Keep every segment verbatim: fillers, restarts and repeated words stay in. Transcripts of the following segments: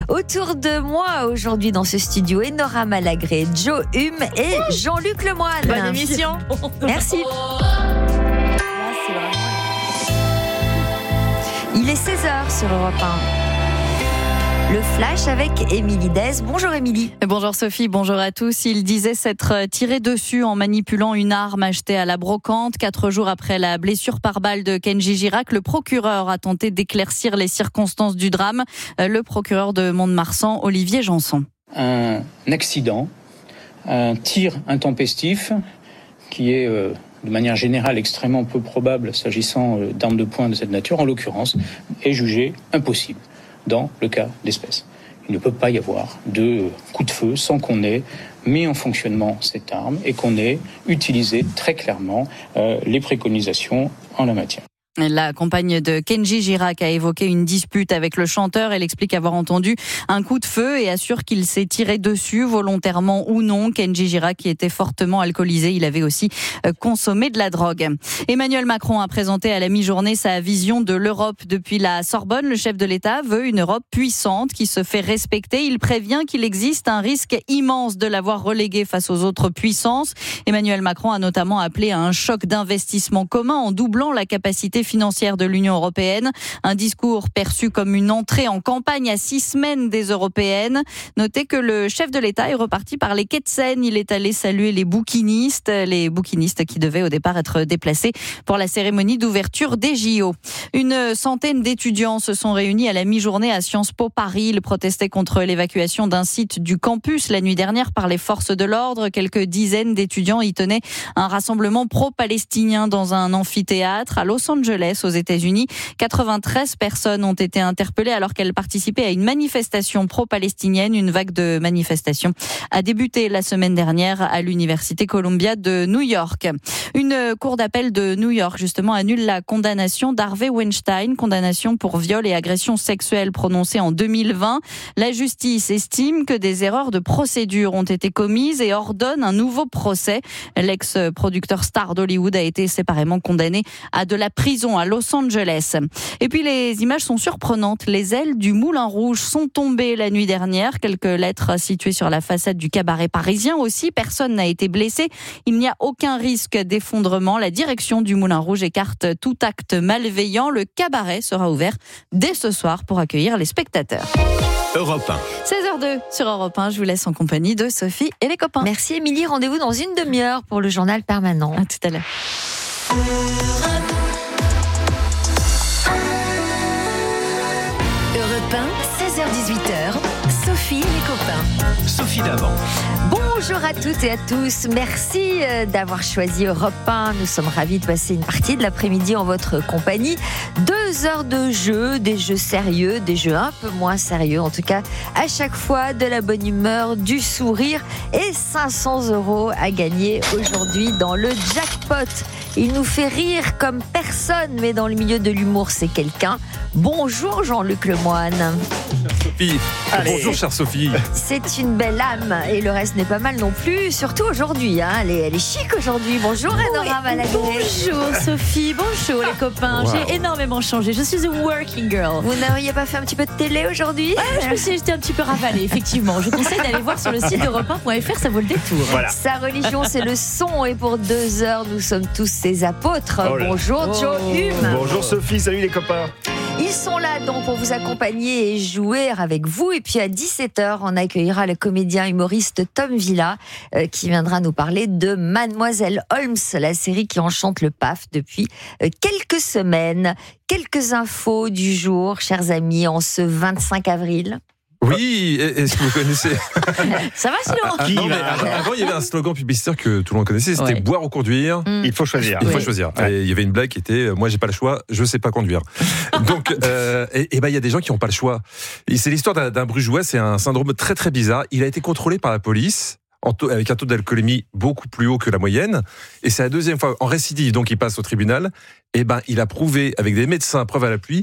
Autour de moi aujourd'hui dans ce studio, Enora Malagré, Joe Hume et Jean-Luc Lemoine. Bonne émission. Merci. Il est seize heures sur Europe un. Le Flash avec Émilie Dez. Bonjour Émilie. Bonjour Sophie, bonjour à tous. Il disait s'être tiré dessus en manipulant une arme achetée à la brocante. Quatre jours après la blessure par balle de Kenji Girac, le procureur a tenté d'éclaircir les circonstances du drame. Le procureur de Mont-de-Marsan, Olivier Janson. Un accident, un tir intempestif qui est euh, de manière générale extrêmement peu probable s'agissant euh, d'armes de poing de cette nature, en l'occurrence, est jugé impossible dans le cas d'espèce. Il ne peut pas y avoir de coup de feu sans qu'on ait mis en fonctionnement cette arme et qu'on ait utilisé très clairement euh, les préconisations en la matière. La compagne de Kenji Girac a évoqué une dispute avec le chanteur. Elle explique avoir entendu un coup de feu et assure qu'il s'est tiré dessus, volontairement ou non. Kenji Girac, qui était fortement alcoolisé, il avait aussi consommé de la drogue. Emmanuel Macron a présenté à la mi-journée sa vision de l'Europe depuis la Sorbonne. Le chef de l'État veut une Europe puissante qui se fait respecter. Il prévient qu'il existe un risque immense de l'avoir reléguée face aux autres puissances. Emmanuel Macron a notamment appelé à un choc d'investissement commun en doublant la capacité financière de l'Union européenne. Un discours perçu comme une entrée en campagne à six semaines des européennes. Notez que le chef de l'État est reparti par les quais de Seine. Il est allé saluer les bouquinistes, les bouquinistes qui devaient au départ être déplacés pour la cérémonie d'ouverture des J O. Une centaine d'étudiants se sont réunis à la mi-journée à Sciences Po Paris. Ils protestaient contre l'évacuation d'un site du campus la nuit dernière par les forces de l'ordre. Quelques dizaines d'étudiants y tenaient un rassemblement pro-palestinien dans un amphithéâtre à Los Angeles, aux États-Unis. quatre-vingt-treize personnes ont été interpellées alors qu'elles participaient à une manifestation pro-palestinienne. Une vague de manifestations a débuté la semaine dernière à l'Université Columbia de New York. Une cour d'appel de New York, justement, annule la condamnation d'Harvey Weinstein, condamnation pour viol et agression sexuelle prononcée en deux mille vingt. La justice estime que des erreurs de procédure ont été commises et ordonne un nouveau procès. L'ex-producteur star d'Hollywood a été séparément condamné à de la prison à Los Angeles. Et puis les images sont surprenantes. Les ailes du Moulin Rouge sont tombées la nuit dernière. Quelques lettres situées sur la façade du cabaret parisien aussi. Personne n'a été blessé. Il n'y a aucun risque d'effondrement. La direction du Moulin Rouge écarte tout acte malveillant. Le cabaret sera ouvert dès ce soir pour accueillir les spectateurs. Europe un. seize heures deux sur Europe un. Je vous laisse en compagnie de Sophie et les copains. Merci Émilie. Rendez-vous dans une demi-heure pour le journal permanent. À tout à l'heure. seize heures dix-huit heures, Sophie et les copains. Sophie Davant. Bonjour à toutes et à tous. Merci d'avoir choisi Europe un. Nous sommes ravis de passer une partie de l'après-midi en votre compagnie. Deux heures de jeu, des jeux sérieux, des jeux un peu moins sérieux. En tout cas, à chaque fois, de la bonne humeur, du sourire et cinq cents euros à gagner aujourd'hui dans le jackpot. Il nous fait rire comme personne, mais dans le milieu de l'humour, c'est quelqu'un. Bonjour Jean-Luc Lemoine. Sophie. Allez. Bonjour chère Sophie. C'est une belle âme et le reste n'est pas mal non plus, surtout aujourd'hui. Hein. Elle, est, elle est chic aujourd'hui. Bonjour Enora Malagré. Bonjour Sophie, bonjour les copains. Wow. J'ai énormément changé. Je suis une working girl. Vous n'auriez pas fait un petit peu de télé aujourd'hui? Ouais, je me suis j'étais un petit peu ravalée, effectivement. Je conseille d'aller voir sur le site europe un point f r, ça vaut le détour. Voilà. Sa religion, c'est le son et pour deux heures, nous sommes tous ses apôtres. Oh là. Bonjour Oh. Joe Hume. Bonjour Sophie, salut les copains. Ils sont là donc pour vous accompagner et jouer avec vous. Et puis à dix-sept heures, on accueillera le comédien humoriste Tom Villa euh, qui viendra nous parler de Mademoiselle Holmes, la série qui enchante le P A F depuis euh, quelques semaines. Quelques infos du jour, chers amis, en ce vingt-cinq avril. Oui, est-ce que vous connaissez? Ça va sinon? Ah, Qui non, mais va avant, avant, il y avait un slogan publicitaire que tout le monde connaissait, c'était Ouais. boire ou conduire. Mm. Il faut choisir. Il faut Ouais. choisir. Ouais. Et il y avait une blague qui était euh, moi j'ai pas le choix, je sais pas conduire. Donc euh, et, et ben il y a des gens qui ont pas le choix. Et c'est l'histoire d'un, d'un Brugeois, c'est un syndrome très très bizarre. Il a été contrôlé par la police en taux, avec un taux d'alcoolémie beaucoup plus haut que la moyenne. Et c'est la deuxième fois en récidive, donc il passe au tribunal. Et ben il a prouvé avec des médecins, preuve à l'appui,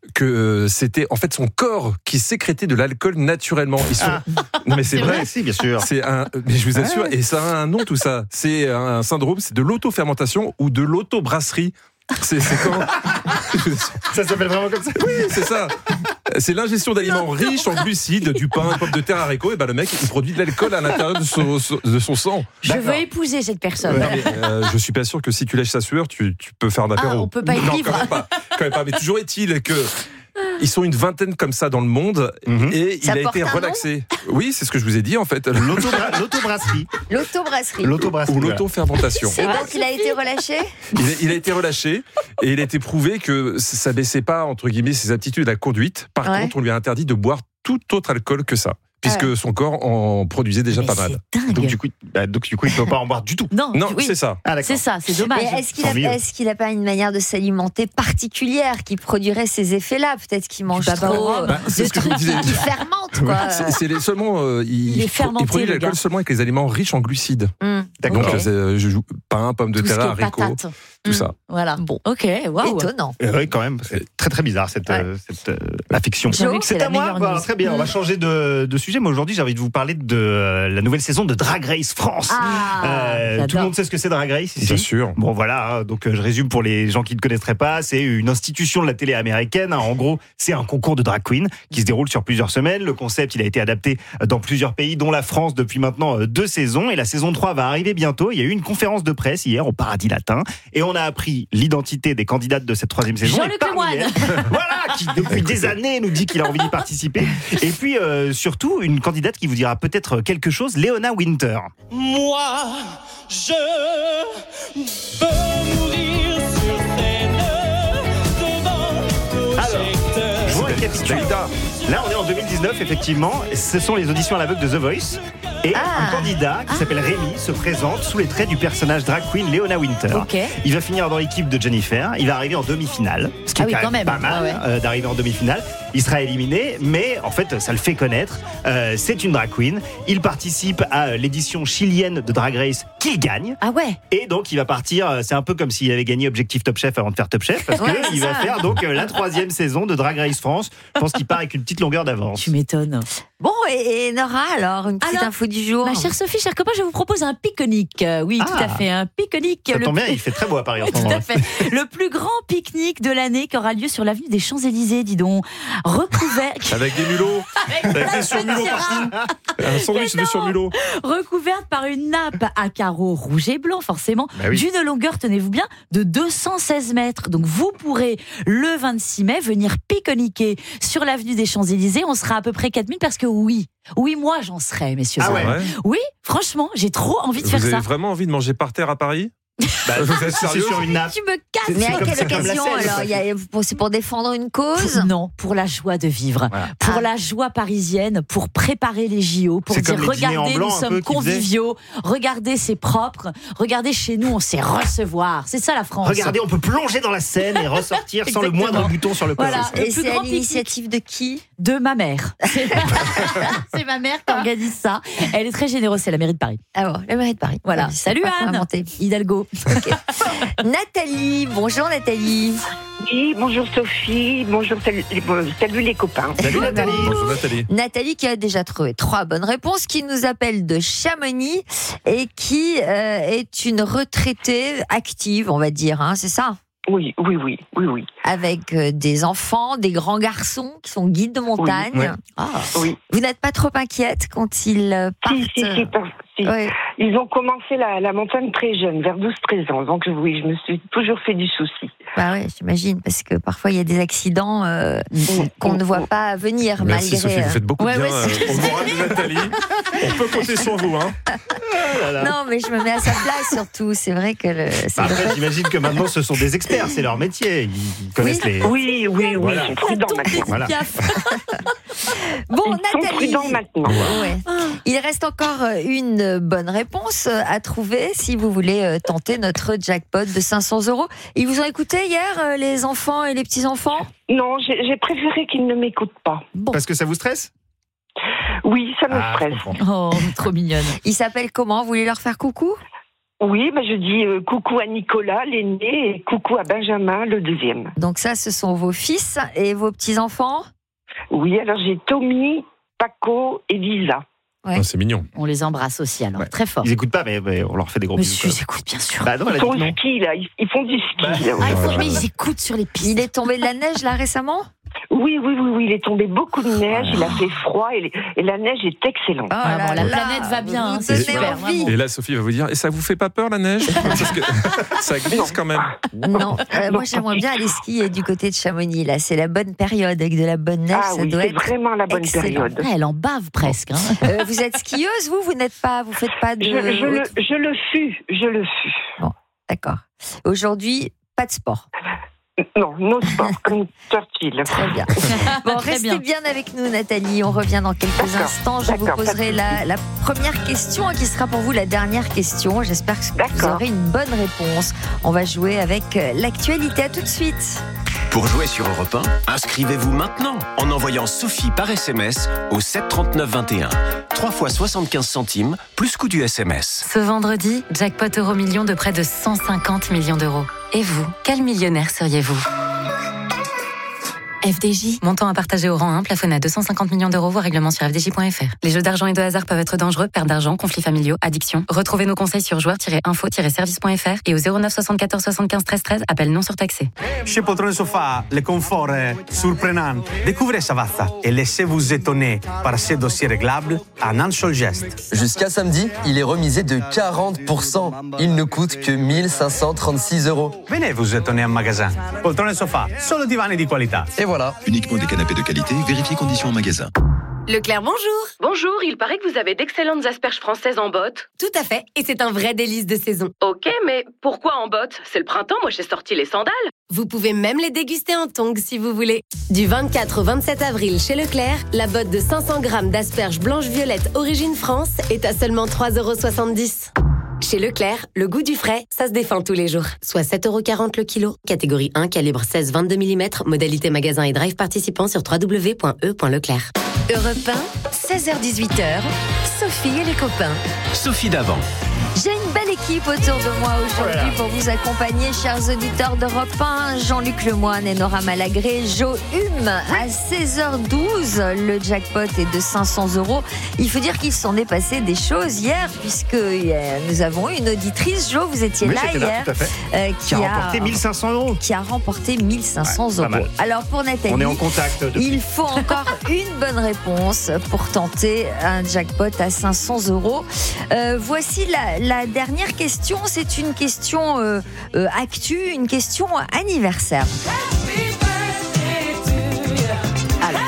que c'était en fait son corps qui sécrétait de l'alcool naturellement. Ils sont... Ah. Non mais c'est, C'est vrai. vrai, si, bien sûr. C'est un, mais je vous assure, et ça a un nom tout ça. C'est un syndrome, c'est de l'auto-fermentation ou de l'auto-brasserie. C'est, c'est comment? Ça s'appelle vraiment comme ça. Oui, c'est ça. C'est l'ingestion d'aliments riches en glucides, du pain, pommes de terre, haricots. Et ben le mec, il produit de l'alcool à l'intérieur de son, de son sang. Je veux épouser cette personne. Ouais, mais, euh, je suis pas sûr que si tu lèches sa sueur, tu, tu peux faire un apéro. Ah, on peut pas être non, libre. Quand même pas, quand même pas. Mais toujours est-il que ils sont une vingtaine comme ça dans le monde Mhm. et Ça il a porte été un relaxé. Oui, c'est ce que je vous ai dit en fait. L'autobra- L'autobrasserie. L'autobrasserie. L'autobrasserie. Ou l'autofermentation. Et donc il a été relâché. Il a, il a été relâché et il a été prouvé que ça baissait pas entre guillemets ses aptitudes à la conduite. Par Ouais. contre, on lui a interdit de boire tout autre alcool que ça, puisque Ah ouais. son corps en produisait déjà Mais pas mal. c'est dingue. Donc du coup, bah, donc du coup, il peut pas en boire du tout. Non, Non, oui, c'est ça. Ah d'accord. c'est ça, c'est dommage. Mais est-ce qu'il Tant a, mieux. est-ce qu'il a pas une manière de s'alimenter particulière qui produirait ces effets-là? Peut-être qu'il mange baba au trop rhum. Bah, c'est de ce que je trucs vous disais. qui fermentent, quoi. C'est c'est les- seulement euh, il, Il est il fermenté, produit le l'alcool gars. seulement avec les aliments riches en glucides. Hum. D'accord. Donc Ok. euh, je joue pain, pommes de Tout ce terre, qui est haricots, patates. tout Mm. ça. Voilà. Bon. Ok, waouh. Étonnant. Euh, oui, quand même. C'est très très bizarre cette, Ouais. euh, cette euh, affection. Joe, c'est C'est la à moi. meilleure Bah, news. très bien. On va changer de, de sujet. Moi aujourd'hui, j'ai envie de vous parler de euh, la nouvelle saison de Drag Race France. Ah, Euh, tout le j'adore. monde sait ce que c'est Drag Race ici. Bien sûr. Bon voilà, hein, donc euh, je résume pour les gens qui ne connaîtraient pas, c'est une institution de la télé américaine. hein. En gros, c'est un concours de drag queen qui se déroule sur plusieurs semaines. Le concept, il a été adapté dans plusieurs pays, dont la France depuis maintenant euh, deux saisons. Et la saison trois va arriver bientôt. Il y a eu une conférence de presse hier au Paradis Latin et on a appris l'identité des candidates de cette troisième saison. Jean-Luc Et parmi Lemoyne. elles- voilà, qui depuis des années nous dit qu'il a envie d'y participer. Et puis euh, surtout une candidate qui vous dira peut-être quelque chose, Léona Winter. Moi, je veux mourir sur scène devant projecteur. Je vous récapitule. Là, on est en deux mille dix-neuf, effectivement. Ce sont les auditions à l'aveugle de The Voice. Et Ah. un candidat qui s'appelle Rémi se présente sous les traits du personnage drag queen Léona Winter. Ok. Il va finir dans l'équipe de Jennifer. Il va arriver en demi-finale. Ce qui Ah est oui, quand, quand même, même. pas mal Ah ouais. euh, d'arriver en demi-finale. Il sera éliminé, mais en fait, ça le fait connaître. Euh, c'est une drag queen. Il participe à euh, l'édition chilienne de Drag Race qu'il gagne. Ah ouais. Et donc, il va partir. euh, C'est un peu comme s'il avait gagné Objectif Top Chef avant de faire Top Chef, parce Ouais, qu'il va faire donc euh, la troisième saison de Drag Race France. Je pense qu'il part avec une petite longueur d'avance. Tu m'étonnes. Bon, et, et Nora, alors, une petite Alors, info du jour. Ma chère Sophie, chers copains, je vous propose un pique-nique. Euh, Oui, Ah. tout à fait, un pique-nique. Ça Le tombe bien, plus- il fait très beau à Paris en ce Tout moment. à fait. Le plus grand pique-nique de l'année qui aura lieu sur l'avenue des Champs-Élysées, dis donc. Recouvert. Avec des mulots, avec des plein de surmulots petits partout. Un sandwich de surmulots. recouverte par une nappe à carreaux rouge et blanc, forcément, Bah oui. d'une longueur, tenez-vous bien, de deux cent seize mètres. Donc vous pourrez, le vingt-six mai, venir pique-niquer sur l'avenue des Champs-Élysées. On sera à peu près quatre mille parce que oui, oui, moi j'en serai, messieurs. Ah et ouais. dames. Ouais. Oui, franchement, j'ai trop envie de Vous faire avez ça. vraiment envie de manger par terre à Paris? Bah, Vous êtes si c'est sérieux sur une nappe. Tu me casses. Mais à comme- quelle c'est comme la occasion Seine, alors quoi. il y a- pour- C'est pour défendre une cause? Non, pour la joie de vivre, Voilà. pour Ah. la joie parisienne, pour préparer les J O, pour C'est dire comme les dîners en regardez, blanc, nous un peu, sommes qu'ils faisaient. conviviaux, regardez, c'est propre, regardez, chez nous, on sait recevoir. C'est ça la France. Regardez, on peut plonger dans la Seine et ressortir sans le Exactement. moindre bouton sur le corps. Voilà. Et Le plus c'est à grand pique-nique. l'initiative de qui? De ma mère. C'est ma... c'est ma mère qui organise ça. Elle est très généreuse, c'est la mairie de Paris. Ah bon, la mairie de Paris. Voilà. Ouais, je sais Salut pas quoi Anne. inventer. Hidalgo. Nathalie, bonjour Nathalie. Oui, bonjour Sophie, bonjour, salut, bon, salut les copains. Salut Nathalie. Bonjour Nathalie. Nathalie qui a déjà trouvé trois bonnes réponses, qui nous appelle de Chamonix et qui euh, est une retraitée active, on va dire, hein, c'est ça? Oui, oui, oui, oui, oui. Avec euh, des enfants, des grands garçons qui sont guides de montagne. Oui, ouais. Ah. Oui. Vous n'êtes pas trop inquiète quand ils euh, partent? Si, si, si, par- si. Ouais. Ils ont commencé la, la montagne très jeune, vers douze treize ans. Donc oui, je me suis toujours fait du souci. Bah ouais, j'imagine, parce que parfois il y a des accidents euh, qu'on ne voit pas venir Merci malgré. Sophie, vous faites beaucoup Ouais, de bien ouais, c'est- euh, au moral de Nathalie. On peut compter sur vous. Hein. Non, mais je me mets à sa place surtout. C'est vrai que le. c'est Bah, le après, fait- j'imagine que maintenant, ce sont des experts, c'est leur métier. Ils, ils connaissent les. Oui, oui, oui, Voilà. ils sont prudents maintenant. Voilà. Bon, Ils sont Nathalie. prudents maintenant. Ouais. Il reste encore euh, une bonne réponse euh, à trouver si vous voulez euh, tenter notre jackpot de cinq cents euros. Ils vous ont écouté hier, euh, les enfants et les petits-enfants? Non, j'ai j'ai préféré qu'ils ne m'écoutent pas. Bon, Parce que ça vous stresse? Oui, ça me Ah, je stresse. comprends. Oh, trop mignonne. ils s'appellent comment? Vous voulez leur faire coucou? Oui, bah, je dis euh, coucou à Nicolas, l'aîné, et coucou à Benjamin, le deuxième. Donc ça, ce sont vos fils et vos petits-enfants? Oui, alors j'ai Tommy, Paco et Lisa. Ouais. Ah, c'est mignon. On les embrasse aussi, alors, Ouais. très fort. Ils écoutent pas, mais, mais on leur fait des gros bisous. Monsieur, quand ils écoutent, bien sûr. même. Bah non, elle Ils a sont dit au non. ski, là. Ils, ils font du ski. Bah, là. Ah, il faut- Ouais. mais ils écoutent sur les pistes. Il est tombé de la neige là récemment? Oui, oui, oui, oui, il est tombé beaucoup de neige, il a fait froid et, les- et la neige est excellente. Oh Ah, là bon, la là, planète va bien, vous hein, me c'est donnez super, envie. vraiment. Et là, Sophie va vous dire, et ça vous fait pas peur la neige? Parce que ça glisse quand même. Non, euh, moi j'aimerais bien aller skier du côté de Chamonix. Là, c'est la bonne période avec de la bonne neige. Ah ça oui, doit c'est être vraiment la bonne excellent. période. Ah, elle en bave presque. Hein. Euh, vous êtes skieuse, vous Vous n'êtes pas, vous faites pas de. Je, je le, je le fus, je le fus. D'accord. Aujourd'hui, pas de sport. Non, no sport, comme Churchill. Très bien. Bon, Très restez bien. bien avec nous, Nathalie. On revient dans quelques D'accord, instants. Je vous d'accord, poserai la, la première question qui sera pour vous la dernière question. J'espère que vous D'accord. aurez une bonne réponse. On va jouer avec euh, l'actualité. À tout de suite. Pour jouer sur Europe un, inscrivez-vous maintenant en envoyant Sophie par S M S au sept trente-neuf vingt et un. trois fois soixante-quinze centimes, plus coût du S M S. Ce vendredi, jackpot euro million de près de cent cinquante millions d'euros. Et vous, quel millionnaire seriez-vous ? F D J, montant à partager au rang un, plafonné à deux cent cinquante millions d'euros, voire règlement sur f d j point f r. Les jeux d'argent et de hasard peuvent être dangereux, perte d'argent, conflits familiaux, addiction. Retrouvez nos conseils sur joueurs tiret info tiret service point f r et au zéro neuf soixante-quatorze soixante-quinze treize treize, appel non surtaxé. Chez Poltrone Sofa, le confort est surprenant. Découvrez Savazza et laissez-vous étonner par ces dossiers réglables en un seul geste. Jusqu'à samedi, il est remisé de quarante pour cent. Il ne coûte que mille cinq cent trente-six euros. Venez vous étonner en magasin. Poltrone Sofa, solo divani di qualità. Et voilà. Uniquement des canapés de qualité, vérifiez conditions en magasin. Leclerc, bonjour. Bonjour, il paraît que vous avez d'excellentes asperges françaises en botte. Tout à fait, et c'est un vrai délice de saison. Ok, mais pourquoi en botte? C'est le printemps, moi j'ai sorti les sandales. Vous pouvez même les déguster en tongs si vous voulez. Du vingt-quatre au vingt-sept avril chez Leclerc, la botte de cinq cents grammes d'asperges blanches-violettes origine France est à seulement trois euros soixante-dix. Chez Leclerc, le goût du frais, ça se défend tous les jours. Soit sept euros quarante le kilo. Catégorie un, calibre seize vingt-deux millimètres. Modalité magasin et drive participant sur w w w point e point leclerc. Europe un, seize heures dix-huit heures, Sophie et les copains. Sophie Davant. J'ai une belle équipe autour de moi aujourd'hui pour vous accompagner, chers auditeurs d'Europe un. Jean-Luc Lemoyne et Nora Malagré, Jo Hume à seize heures douze. Le jackpot est de cinq cents euros. Il faut dire qu'il s'en est passé des choses hier, puisque euh, nous avons une auditrice. Jo, vous étiez Oui, là j'étais là, hier, tout à fait. euh, Qui a remporté mille cinq cents euros. Qui a remporté mille cinq cents Ouais, pas euros. mal. Alors pour Nathalie, On est en contact depuis. il faut encore une bonne réponse pour tenter un jackpot à cinq cents euros. Euh, voici la, la dernière question. C'est une question euh, euh, actu, une question anniversaire. Alors,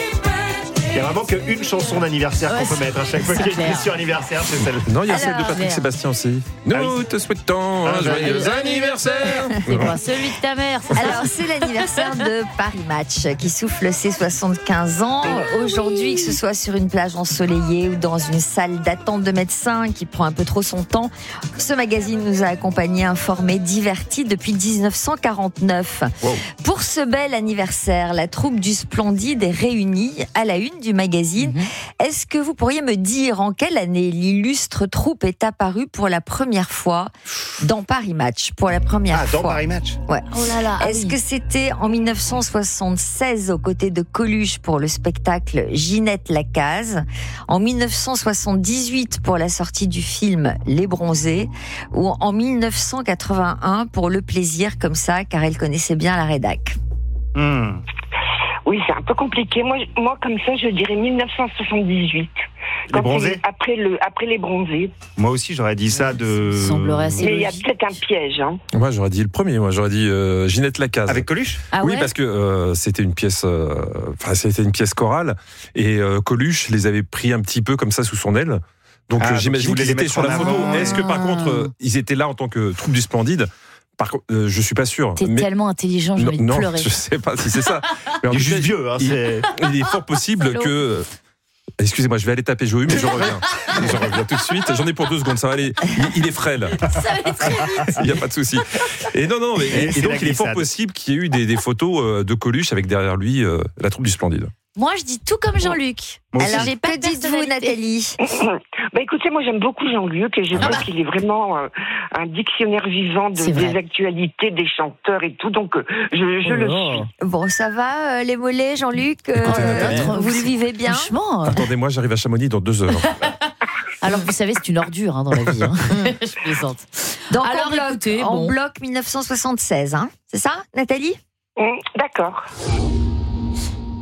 Il n'y a vraiment qu'une chanson d'anniversaire Ouais, qu'on peut mettre à chaque fois qu'il y a une clair. question anniversaire, c'est celle. Non, il y a Alors, celle de Patrick merde. Sébastien aussi. Nous Ah oui. te souhaitons un Ah, joyeux joyeux anniversaire. C'est quoi, celui de ta mère, c'est ça? alors c'est l'anniversaire de Paris Match qui souffle ses soixante-quinze ans. Aujourd'hui, que ce soit sur une plage ensoleillée ou dans une salle d'attente de médecins qui prend un peu trop son temps, ce magazine nous a accompagnés, informés, divertis depuis dix-neuf cent quarante-neuf. Wow. Pour ce bel anniversaire, la troupe du Splendide est réunie à la une du magazine. Est-ce que vous pourriez me dire en quelle année l'illustre troupe est apparue pour la première fois dans Paris Match? Pour la première Ah, dans fois. Paris Match. Ouais. Oh là là. ah Est-ce oui. que c'était en mille neuf cent soixante-seize aux côtés de Coluche pour le spectacle Ginette Lacaze, en mille neuf cent soixante-dix-huit pour la sortie du film Les Bronzés, ou en mille neuf cent quatre-vingt-un pour Le Plaisir, comme ça, car elle connaissait bien la rédac? Hmm. Oui, c'est un peu compliqué. Moi, je- moi comme ça, je dirais mille neuf cent soixante-dix-huit. Quand Bronzés il- après, le, après les bronzés. Moi aussi, j'aurais dit ça de. Semblerait assez Mais il y a logique. peut-être un piège. Hein. Moi, j'aurais dit le premier. Moi, j'aurais dit euh, Ginette Lacaze. Avec Coluche. Ah oui, ouais parce que euh, c'était une pièce, euh, enfin c'était une pièce chorale et euh, Coluche les avait pris un petit peu comme ça sous son aile. Donc Ah, euh, donc il j'imagine voulait qu'ils les étaient mettre sur la en photo. avant. Est-ce que par Ah. contre euh, ils étaient là en tant que troupe du Splendide? Par contre, euh, je suis pas sûr. T'es Mais- tellement intelligent, j'ai non, envie de non, pleurer. je sais pas si c'est ça. Mais en Il est tout juste cas, vieux. Hein, il, c'est- il est fort possible Salaud. que. Excusez-moi, je vais aller taper Johu, mais je reviens. Je reviens tout de suite. J'en ai pour deux secondes, ça va aller. Il, il est frêle. Ça va aller très vite. Il n'y a pas de souci. Et non, non, mais, Et et c'est donc la il est fort glissade. possible qu'il y ait eu des, des photos euh, de Coluche avec derrière lui euh, la troupe du Splendide. Moi, je dis tout comme Jean-Luc. Moi aussi. Alors, j'ai pas que de dites-vous, personnalité. Nathalie? Bah écoutez, moi j'aime beaucoup Jean-Luc et je Ah trouve bah. qu'il est vraiment euh, un dictionnaire vivant de, C'est vrai. des actualités, des chanteurs et tout. Donc euh, je, je Oh le là. suis. Bon, ça va, euh, les mollets, Jean-Luc? euh, Écoutez, Nathalie. vous le vivez bien? Franchement. euh, Attendez-moi, j'arrive à Chamonix dans deux heures. Alors que vous savez, c'est une ordure hein, dans la vie. Hein. Je plaisante. Donc, Alors, on bloque, écoutez, on bon. bloque mille neuf cent soixante-seize, hein? C'est ça, Nathalie? Hum, D'accord.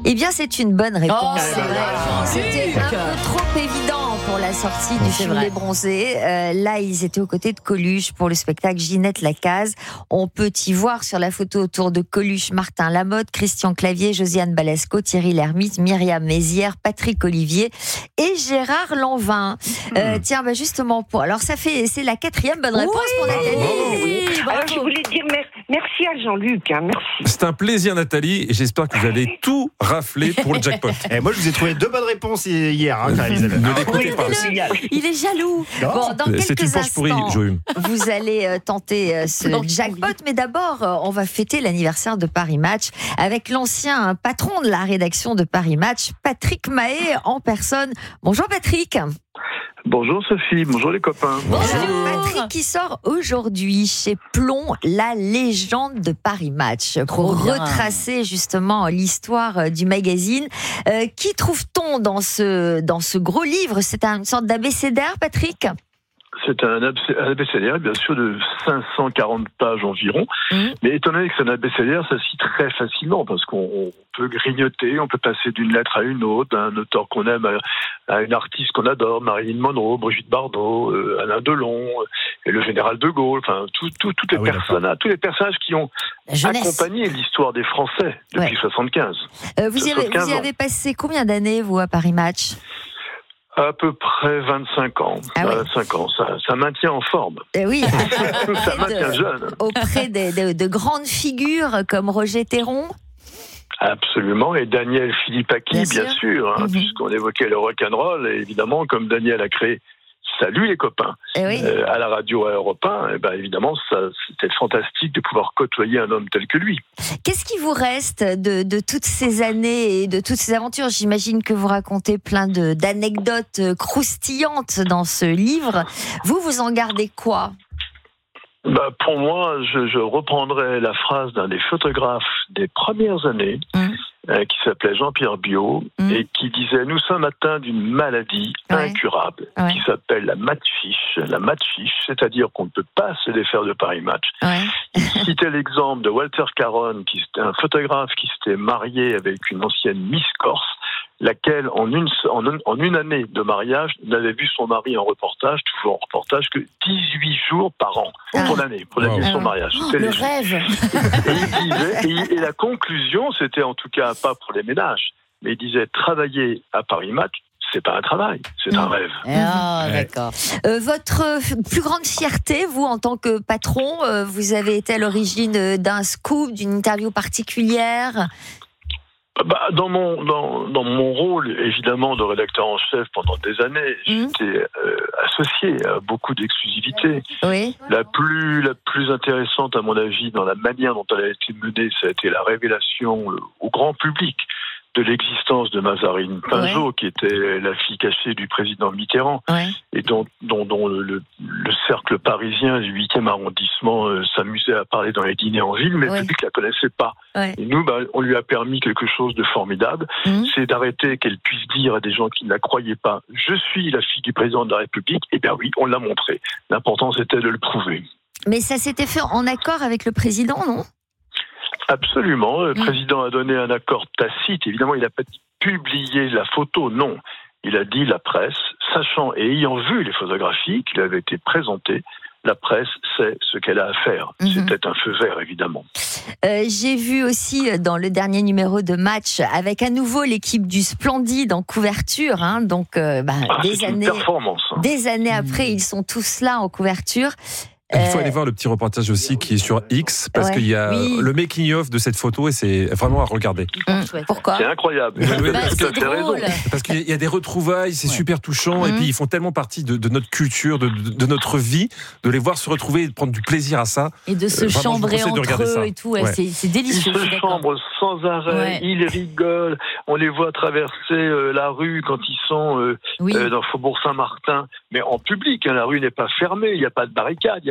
Eh bien, c'est une bonne réponse. Oh, c'est vrai. C'était un peu trop évident pour la sortie du C'est film vrai. Les Bronzés. Euh, là, ils étaient aux côtés de Coluche pour le spectacle Ginette Lacaze. On peut y voir sur la photo autour de Coluche, Martin Lamotte, Christian Clavier, Josiane Balasco, Thierry Lhermitte, Myriam Mézières, Patrick Olivier et Gérard Lanvin. Euh, tiens, bah justement, pour alors ça fait c'est la quatrième bonne réponse Oui, pour Nathalie. oui, bravo. Alors, je voulais dire mer- merci à Jean-Luc, hein, merci. C'est un plaisir, Nathalie, et j'espère que vous allez tout rafler pour le jackpot. Et moi, je vous ai trouvé deux bonnes réponses hier, hein, Elisabeth. Ne l'écoutez pas. Il est jaloux. Non. Bon, dans C'est quelques une force pourrie, instants, Joël. vous allez euh, tenter euh, ce Non, jackpot, mais d'abord, euh, on va fêter l'anniversaire de Paris Match avec l'ancien patron de la rédaction de Paris Match, Patrick Mahé en personne. Bonjour Patrick. Bonjour Sophie, bonjour les copains. Bonjour Patrick qui sort aujourd'hui chez Plomb, la légende de Paris Match, pour Trop bien. retracer justement l'histoire euh, du magazine. Euh, qui trouve-t-on dans ce, dans ce gros livre? C'est une sorte d'abécédaire, Patrick? C'est un abc- un abécédaire, bien sûr, de cinq cent quarante pages environ. Mmh. Mais étant donné que c'est un abécédaire, ça se lit très facilement parce qu'on on peut grignoter, on peut passer d'une lettre à une autre, d'un auteur qu'on aime à, à une artiste qu'on adore, Marilyn Monroe, Brigitte Bardot, euh, Alain Delon, euh, et le général de Gaulle, enfin, tout, tout, toutes les Ah oui, personnages, tous les personnages qui ont La jeunesse. accompagné l'histoire des Français depuis Ouais. soixante-quinze. Euh, vous, y avez, soixante-quinze vous y ans. avez passé combien d'années, vous, à Paris Match? À peu près vingt-cinq ans. Ah ouais. vingt-cinq ans, ça, ça maintient en forme. Eh oui, Ça auprès, maintient de, jeune. auprès de, de- de grandes figures comme Roger Théron. Absolument, et Daniel Philippaki, Bien bien, sûr. sûr, hein, Mhm. puisqu'on évoquait le rock'n'roll, et évidemment, comme Daniel a créé Salut les copains Eh oui. euh, à la radio à Europe un, et ben évidemment, ça, c'était fantastique de pouvoir côtoyer un homme tel que lui. Qu'est-ce qui vous reste de, de toutes ces années et de toutes ces aventures? J'imagine que vous racontez plein de, d'anecdotes croustillantes dans ce livre. Vous, vous en gardez quoi? Bah, pour moi, je, je reprendrai la phrase d'un des photographes des premières années, Mmh. euh, qui s'appelait Jean-Pierre Biot, Mmh. et qui disait « Nous sommes atteints d'une maladie Ouais. incurable, Ouais. qui s'appelle la matfiche, la matfiche, c'est-à-dire qu'on ne peut pas se défaire de Paris Match. » Ouais. Il citait l'exemple de Walter Caron, qui était un photographe qui s'était marié avec une ancienne Miss Corse, laquelle, en une, en, une, en une année de mariage, n'avait vu son mari en reportage, toujours en reportage, que dix-huit jours par an Ah. pour l'année, pour l'année de Ah son ouais. mariage. Oh, C'était le léger. rêve. Et, il disait, et, et la conclusion, c'était en tout cas pas pour les ménages, mais il disait travailler à Paris Match, c'est pas un travail, c'est un rêve. Ah, Ouais. d'accord. Euh, votre euh, plus grande fierté, vous, en tant que patron, euh, vous avez été à l'origine euh, d'un scoop, d'une interview particulière. Bah, dans mon dans, dans mon rôle évidemment de rédacteur en chef pendant des années, Mmh. j'étais euh, associé à beaucoup d'exclusivités. Oui. La plus la plus intéressante à mon avis dans la manière dont elle a été menée, ça a été la révélation euh, au grand public de l'existence de Mazarine Pinjot, Ouais. qui était la fille cachée du président Mitterrand, Ouais. et dont, dont, dont le, le, le cercle parisien du huitième arrondissement euh, s'amusait à parler dans les dîners en ville, mais Ouais. le public la connaissait pas. Ouais. Et nous, bah, on lui a permis quelque chose de formidable, Mmh. c'est d'arrêter qu'elle puisse dire à des gens qui ne la croyaient pas « Je suis la fille du président de la République », et bien oui, on l'a montré. L'important, c'était de le prouver. Mais ça s'était fait en accord avec le président, non? Absolument. Le Mm. président a donné un accord tacite. Évidemment, il n'a pas dit publier la photo, non. Il a dit la presse, sachant et ayant vu les photographies qui lui avaient été présentées, la presse sait ce qu'elle a à faire. Mhm. C'était un feu vert, évidemment. Euh, J'ai vu aussi euh, dans le dernier numéro de Match, avec à nouveau l'équipe du Splendide en couverture, hein, donc euh, bah, Ah, des c'est une années, performance. hein. des années après, ils sont tous là en couverture. Il faut Euh, aller voir le petit reportage aussi qui est sur X, parce Ouais. qu'il y a Oui. le making-of de cette photo et c'est vraiment à regarder. Hum, Pourquoi? C'est incroyable. Oui, oui, Bah, parce c'est que- drôle. Parce qu'il y a- il y a des retrouvailles, c'est Ouais. super touchant, et Mhm. puis ils font tellement partie de, de notre culture, de, de- de notre vie, de les voir se retrouver et de prendre du plaisir à ça. Et de se Euh, vraiment, je vous chambrer conseille de entre regarder eux ça. et tout, ouais, Ouais. c'est, c'est Ils délicieux. je se suis d'accord. chambrent sans arrêt, Ouais. ils rigolent, on les voit traverser euh, la rue quand ils sont euh, Oui. euh, dans le Faubourg Saint-Martin, mais en public, hein, la rue n'est pas fermée, il n'y a pas de barricade, il n'y a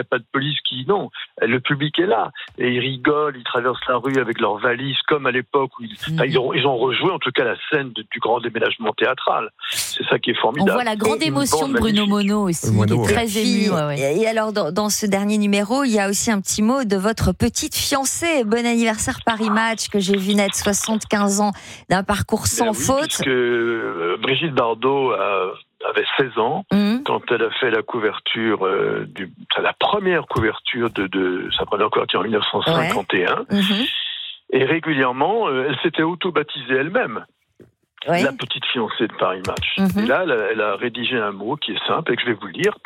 pas de police qui... Non, le public est là. Et ils rigolent, ils traversent la rue avec leurs valises, comme à l'époque où ils, mmh. enfin, ils, ont, ils ont rejoué en tout cas la scène de, du grand déménagement théâtral. C'est ça qui est formidable. On voit la grande et émotion de Bruno Monod aussi, Mono, qui est très ému. ému. Ouais, ouais. Et alors, dans, dans ce dernier numéro, il y a aussi un petit mot de votre petite fiancée. Bon anniversaire Paris Match, que j'ai vu naître, soixante-quinze ans, d'un parcours sans ben oui, faute. Puisque euh, Brigitte Bardot a... avait seize ans, mmh. quand elle a fait la couverture, euh, du, la première couverture de, de sa première couverture en dix-neuf cent cinquante et un, ouais. mmh. et régulièrement, euh, elle s'était auto-baptisée elle-même, ouais. la petite fiancée de Paris Match. Mmh. Et là, elle a, elle a rédigé un mot qui est simple et que je vais vous lire.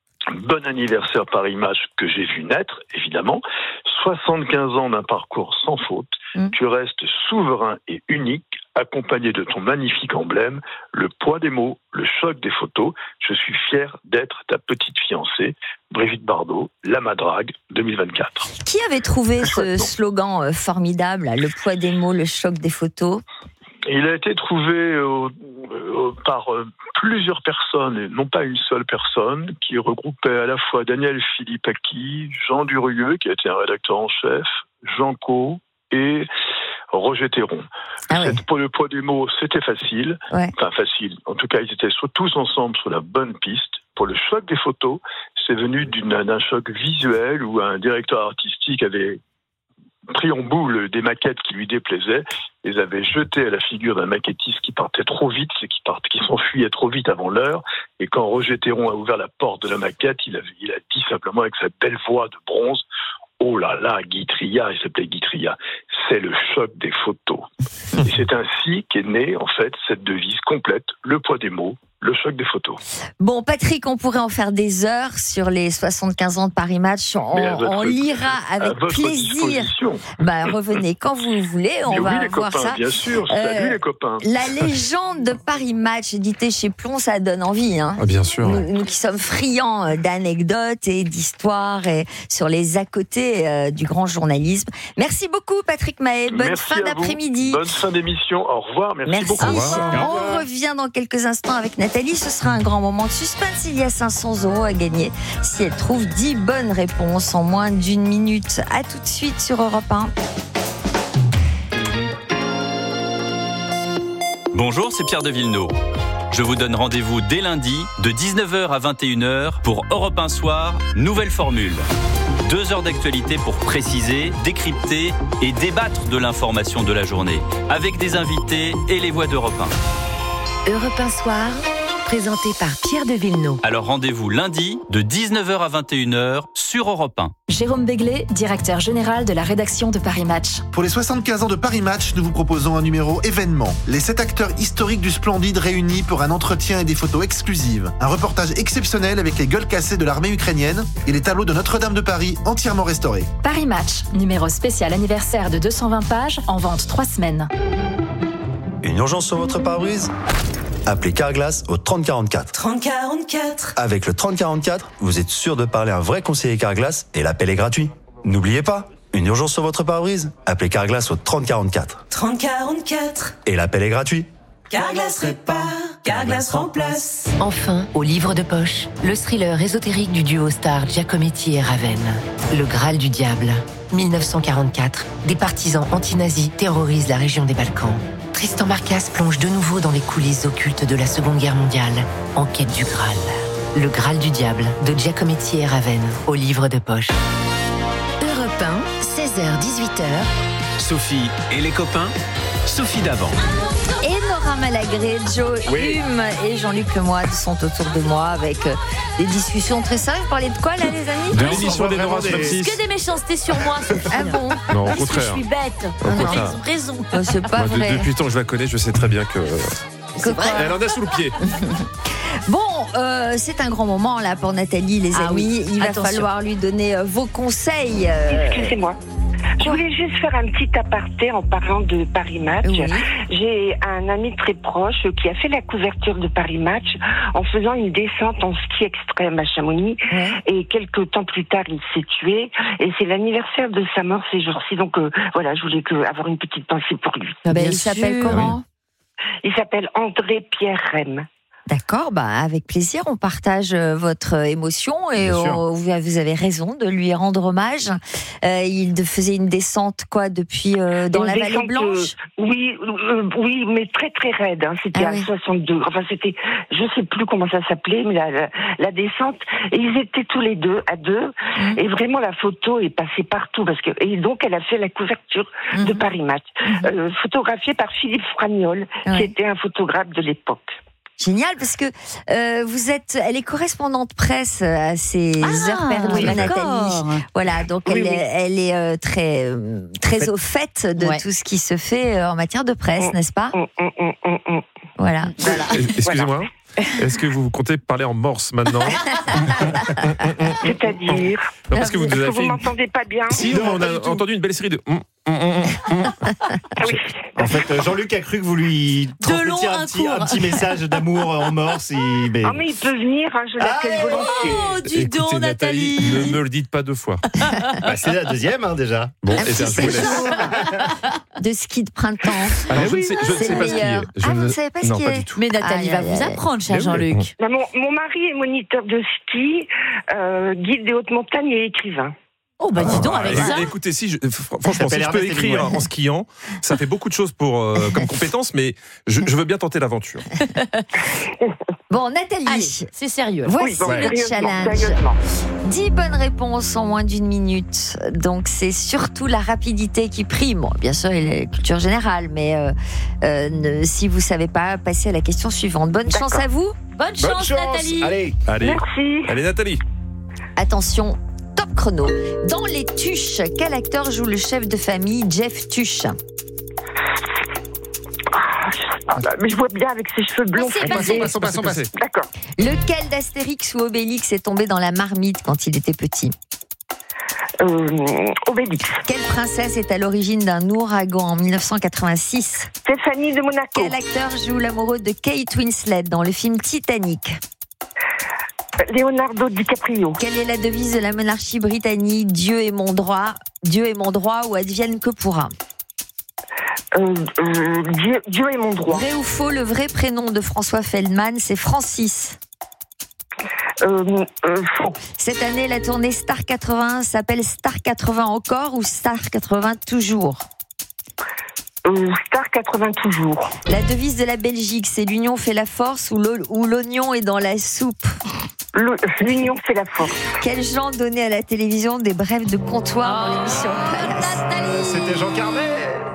Bon anniversaire Paris Match que j'ai vu naître, évidemment. soixante-quinze ans d'un parcours sans faute. Mmh. Tu restes souverain et unique, accompagné de ton magnifique emblème, le poids des mots, le choc des photos. Je suis fier d'être ta petite fiancée, Brigitte Bardot, La Madrague, deux mille vingt-quatre. Qui avait trouvé ce slogan formidable, le poids des mots, le choc des photos ? Il a été trouvé au, au, par euh, plusieurs personnes, et non pas une seule personne, qui regroupait à la fois Daniel Philippaki, Jean Durieux, qui a été un rédacteur en chef, Jean Caux et Roger Théron. Ah oui. Pour le poids des mots, c'était facile. Ouais. Enfin, facile. En tout cas, ils étaient tous ensemble sur la bonne piste. Pour le choc des photos, c'est venu d'une, d'un choc visuel où un directeur artistique avait pris en boule des maquettes qui lui déplaisaient, les avait jetées à la figure d'un maquettiste qui partait trop vite, c'est qui, part, qui s'enfuyait trop vite avant l'heure. Et quand Roger Théron a ouvert la porte de la maquette, il a, il a dit simplement avec sa belle voix de bronze: oh là là, Guy Tria, il s'appelait Guy Tria, c'est le choc des photos. Et c'est ainsi qu'est née, en fait, cette devise complète, le poids des mots, le choc des photos. Bon, Patrick, on pourrait en faire des heures sur les soixante-quinze ans de Paris Match. On, on lira avec plaisir. Bah, revenez quand vous voulez, on Mais va oui, les voir copains, ça. Bien sûr, salut euh, les copains. La légende de Paris Match, édité chez Plon, ça donne envie. Hein. Ah, bien sûr. Nous, nous qui sommes friands d'anecdotes et d'histoires et sur les à côté euh, du grand journalisme. Merci beaucoup, Patrick Mahé. Bonne merci fin d'après-midi. Bonne fin d'émission. Au revoir. Merci, merci. beaucoup. Au revoir. On revient dans quelques instants avec Nathalie. Ce sera un grand moment de suspense. Il y a cinq cents euros à gagner si elle trouve dix bonnes réponses en moins d'une minute. À tout de suite sur Europe un. Bonjour, c'est Pierre de Villeneuve. Je vous donne rendez-vous dès lundi de dix-neuf heures à vingt et une heures pour Europe un Soir, nouvelle formule. Deux heures d'actualité pour préciser, décrypter et débattre de l'information de la journée. Avec des invités et les voix d'Europe un. Europe un Soir, présenté par Pierre de Villeneuve. Alors rendez-vous lundi de dix-neuf heures à vingt et une heures sur Europe un. Jérôme Béglé, directeur général de la rédaction de Paris Match. Pour les soixante-quinze ans de Paris Match, nous vous proposons un numéro événement. Les sept acteurs historiques du Splendide réunis pour un entretien et des photos exclusives. Un reportage exceptionnel avec les gueules cassées de l'armée ukrainienne et les tableaux de Notre-Dame de Paris entièrement restaurés. Paris Match, numéro spécial anniversaire de deux cent vingt pages, en vente trois semaines. Une urgence sur votre pare-brise ? Appelez Carglass au trente quarante-quatre. trente quarante-quatre. Avec le trente quarante-quatre, vous êtes sûr de parler à un vrai conseiller Carglass et l'appel est gratuit. N'oubliez pas, une urgence sur votre pare-brise ? Appelez Carglass au trente quarante-quatre. trente quarante-quatre. Et l'appel est gratuit. Carglass répare, Carglass remplace. Enfin, au livre de poche, le thriller ésotérique du duo star Giacometti et Raven. Le Graal du diable. dix-neuf cent quarante-quatre, des partisans anti-nazis terrorisent la région des Balkans. Tristan Marcas plonge de nouveau dans les coulisses occultes de la Seconde Guerre mondiale, en quête du Graal. Le Graal du diable, de Giacometti et Raven, au livre de poche. Europe un, seize heures dix-huit heures. Sophie et les copains, Sophie Davant. Et Nora Malagré, Joe Oui. Hume et Jean-Luc Lemoyne sont autour de moi avec euh, des discussions très sérieuses. Vous parlez de quoi là, les amis? De l'émission des Nora sur M six. Que des méchancetés sur moi, Sophie. Ah bon? Non, au Parce que contraire. je suis bête. Au On a contraire. raison, raison. Oh, c'est pas Moi, de- vrai. depuis le temps que je la connais, je sais très bien que. C'est vrai. Elle en a sous le pied. Bon, euh, c'est un grand moment là pour Nathalie, les Ah amis. oui, Il va attention. falloir lui donner euh, vos conseils. euh, Excusez-moi. Je voulais juste faire un petit aparté en parlant de Paris Match. Oui. J'ai un ami très proche qui a fait la couverture de Paris Match en faisant une descente en ski extrême à Chamonix. Ouais. Et quelques temps plus tard, il s'est tué. Et c'est l'anniversaire de sa mort ces jours-ci. Donc euh, voilà, je voulais que, avoir une petite pensée pour lui. Ah ben, Bien il s'appelle sûr. comment? Il s'appelle André Pierre Rem. D'accord, bah avec plaisir, on partage euh, votre émotion et Bien sûr. on- vous vous avez raison de lui rendre hommage. Euh, il de- faisait une descente quoi depuis euh, dans Une la vallée descente, blanche. euh, oui, euh, oui, mais très très raide. Hein. C'était Ah à oui. soixante-deux. Enfin, c'était, je sais plus comment ça s'appelait, mais la, la, la descente. Et ils étaient tous les deux à deux. Mmh. Et vraiment, la photo est passée partout parce que et donc elle a fait la couverture Mmh. de Paris Match, euh, photographiée par Philippe Fragnol, Ouais. qui était un photographe de l'époque. Génial parce que euh, vous êtes, elle est correspondante presse à ces Ah, heures perdues, oui, Nathalie. d'accord. Voilà, donc Oui, elle, oui. est, elle est euh, très euh, très fait- au fait de Ouais. tout ce qui se fait euh, en matière de presse, Mm. n'est-ce pas? Hum, hum, hum, hum, hum. Voilà. Excusez-moi. Est-ce que vous comptez parler en morse maintenant? C'est-à-dire, Non, parce que vous est-ce nous que avez vous fait une... m'entendez pas bien? Si, Non, on pas a du tout. entendu une belle série de... Hum, hum, hum, hum. Ah oui. En fait, Jean-Luc a cru que vous lui long, transmettiez un un petit, court. un petit message d'amour en morse. Et, mais- Ah mais il peut venir, hein, je l'accueille Ah, volontiers. Oh, dis Écoutez, donc, Nathalie. ne me le dites pas deux fois. Bah, c'est la deuxième hein, déjà. Bon, Un et petit bien, je vous laisse. séjour de ski de printemps. Alors, je ne sais, je ne C'est sais le pas ce qui est. meilleur. Je Ah, vous ne- ne savez pas ce non, qui pas est du tout. Mais Nathalie Aïe, va aïe, vous aïe. apprendre, cher Mais oui. Jean-Luc. Bah, mon, mon mari est moniteur de ski, euh, guide des hautes montagnes et écrivain. Oh, bah dis donc, avec Ah, ça. écoutez, si je, fr- franchement, si s'appelle je peux Ernest écrire Hemingway. en skiant, ça fait beaucoup de choses pour euh, comme compétence, mais je, je veux bien tenter l'aventure. Bon, Nathalie, Allez, c'est sérieux. voici Oui, bon, le sérieusement, challenge. sérieusement. dix bonnes réponses en moins d'une minute. Donc, c'est surtout la rapidité qui prime. Bon, bien sûr, il y a la culture générale, mais euh, euh, ne- si vous ne savez pas, passez à la question suivante. Bonne D'accord. chance à vous. Bonne Bonne chance, chance. Nathalie. Allez. Allez, Merci. allez Nathalie. Attention, top chrono. Dans Les Tuches, quel acteur joue le chef de famille Jeff Tuche? Ah, bah, mais je vois bien avec ses cheveux blonds. C'est On passe, passé. on passe, on passe, on passe. D'accord. Lequel d'Astérix ou Obélix est tombé dans la marmite quand il était petit? Euh, Obélix. Quelle princesse est à l'origine d'un ouragan en mille neuf cent quatre-vingt-six? Stéphanie de Monaco. Quel acteur joue l'amoureux de Kate Winslet dans le film Titanic? Leonardo DiCaprio. Quelle est la devise de la monarchie britannique? Dieu est mon droit, Dieu est mon droit ou advienne que pourra. Euh, euh, Dieu, Dieu est mon droit. Vrai ou faux, le vrai prénom de François Feldman, c'est Francis. Euh, euh, faux. Cette année, la tournée Star quatre-vingts s'appelle Star quatre-vingts encore ou Star quatre-vingts toujours? Euh, Star quatre-vingts toujours. La devise de la Belgique, c'est l'union fait la force ou l'o- ou l'oignon est dans la soupe. Le- L'union fait la force. Quel genre donnait à la télévision des brèves de comptoir dans l'émission Palace? C'était Jean Carmet.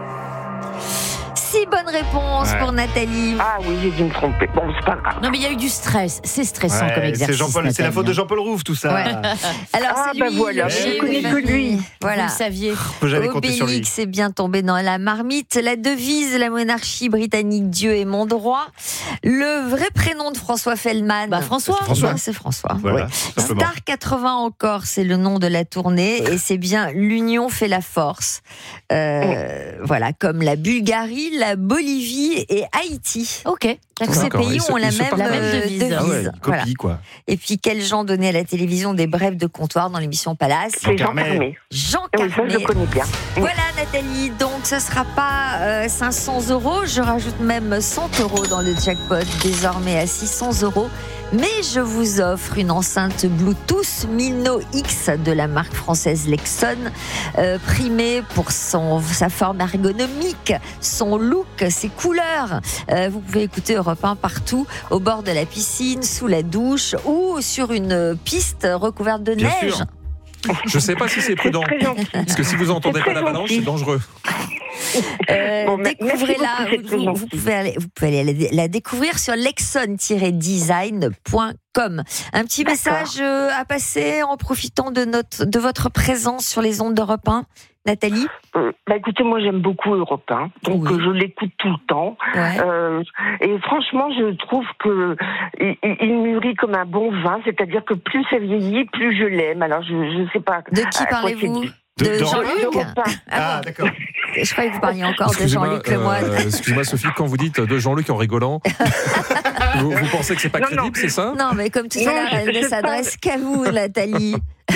Six bonnes réponses Ouais. pour Nathalie. Ah oui, j'ai dû me tromper. Bon, c'est pas grave. Non, mais il y a eu du stress. C'est stressant Ouais, comme c'est exercice. Jean-Paul, c'est la Nathalie, faute de hein. Jean-Paul Rouve, tout ça. Ouais. Alors Ah, c'est bah lui, voilà, le je chef connais de que lui. famille. Voilà. Vous le saviez. Faut jamais compter sur lui. Obélix est bien tombé dans la marmite. La devise de la monarchie britannique, Dieu est mon droit. Le vrai prénom de François Feldman. Bah, François. C'est François. Ouais, c'est François. Voilà, Ouais. simplement. Star quatre-vingts encore, c'est le nom de la tournée et c'est bien l'union fait la force. Euh, Voilà, comme la Bulgarie, la Bolivie et Haïti. Ok. Tous ces D'accord, pays ils se- ont la ils se même, parlent. La même euh, devise. devise. Ah ouais, il Voilà. copie quoi. Et puis quel Jean donnait à la télévision des brèves de comptoir dans l'émission Palace? C'est Jean Carmet. Carmet. Jean Oui, ça, je Carmet. le connais bien. Voilà Nathalie, donc ce sera pas euh, cinq cents euros, je rajoute même cent euros dans le jackpot, désormais à six cents euros. Mais je vous offre une enceinte Bluetooth Mino X de la marque française Lexon, euh, primée pour son, sa forme ergonomique, son look, ses couleurs. Euh, vous pouvez écouter Europe un partout, au bord de la piscine, sous la douche ou sur une piste recouverte de Bien neige. sûr. Je sais pas si c'est prudent. Très gentil. Parce que si vous entendez C'est pas très l'avalanche, gentil. c'est dangereux. Euh, Bon, mais- découvrez-la, merci beaucoup, c'est très vous, gentil. vous pouvez aller, vous pouvez aller la, la découvrir sur lexon tiret design point com. Un petit D'accord. message euh, à passer en profitant de, notre, de votre présence sur les ondes d'Europe un, Nathalie? Euh, bah écoutez, moi j'aime beaucoup Europe un, donc Oui. euh, je l'écoute tout le temps. Ouais. Euh, et franchement, je trouve que il, il- il mûrit comme un bon vin, c'est-à-dire que plus ça vieillit, plus je l'aime. Alors je ne sais pas. De qui à quoi parlez-vous? c'est dû. De, De- de- Jean-Luc? D'Europe un. Ah, d'accord. Je croyais que vous parliez encore de Excusez-moi, Jean-Luc Lemoyne. euh, excusez-moi Sophie, quand vous dites de Jean-Luc en rigolant, vous, vous pensez que c'est pas Non, crédible, non. c'est ça? Non, mais comme tout à Non, l'heure, je- elle ne je s'adresse qu'à vous, Nathalie.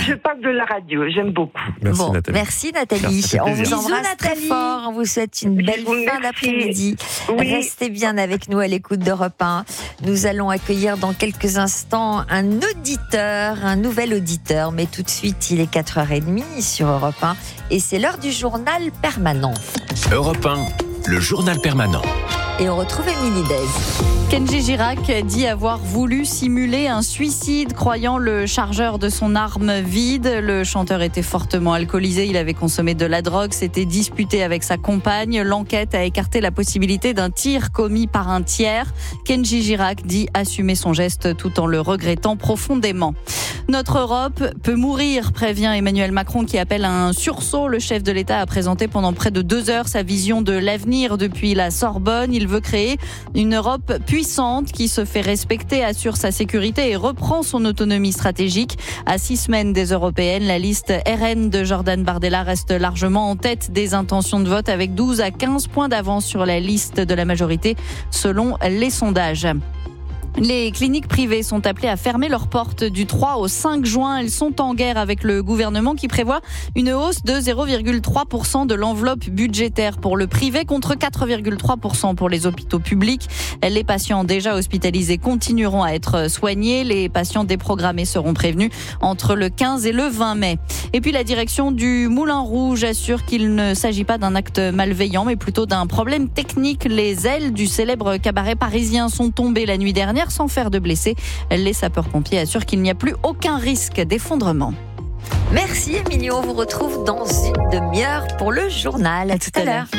je parle de la radio, j'aime beaucoup. Merci Bon, Nathalie. merci Nathalie. Merci, ça fait On vous plaisir. embrasse Bisous, très Nathalie. fort. On vous souhaite une belle vous fin remercie. d'après-midi. Oui. Restez bien avec nous à l'écoute d'Europe un. Nous allons accueillir dans quelques instants un auditeur, un nouvel auditeur. Mais tout de suite, il est quatre heures trente sur Europe un et c'est l'heure du journal permanent. Europe un, le journal permanent. Et on retrouve Émilie Dez. Kenji Girac dit avoir voulu simuler un suicide, croyant le chargeur de son arme vide. Le chanteur était fortement alcoolisé, il avait consommé de la drogue, s'était disputé avec sa compagne. L'enquête a écarté la possibilité d'un tir commis par un tiers. Kenji Girac dit assumer son geste tout en le regrettant profondément. Notre Europe peut mourir, prévient Emmanuel Macron qui appelle à un sursaut. Le chef de l'État a présenté pendant près de deux heures sa vision de l'avenir depuis la Sorbonne. Il veut créer une Europe puissante qui se fait respecter, assure sa sécurité et reprend son autonomie stratégique. À six semaines des européennes, la liste R N de Jordan Bardella reste largement en tête des intentions de vote avec douze à quinze points d'avance sur la liste de la majorité selon les sondages. Les cliniques privées sont appelées à fermer leurs portes du trois au cinq juin. Elles sont en guerre avec le gouvernement qui prévoit une hausse de zéro virgule trois pour cent de l'enveloppe budgétaire pour le privé contre quatre virgule trois pour cent pour les hôpitaux publics. Les patients déjà hospitalisés continueront à être soignés. Les patients déprogrammés seront prévenus entre le quinze et le vingt mai. Et puis la direction du Moulin Rouge assure qu'il ne s'agit pas d'un acte malveillant mais plutôt d'un problème technique. Les ailes du célèbre cabaret parisien sont tombées la nuit dernière sans faire de blessés. Les sapeurs-pompiers assurent qu'il n'y a plus aucun risque d'effondrement. Merci Émilie, on vous retrouve dans une demi-heure pour le journal. À tout à l'heure.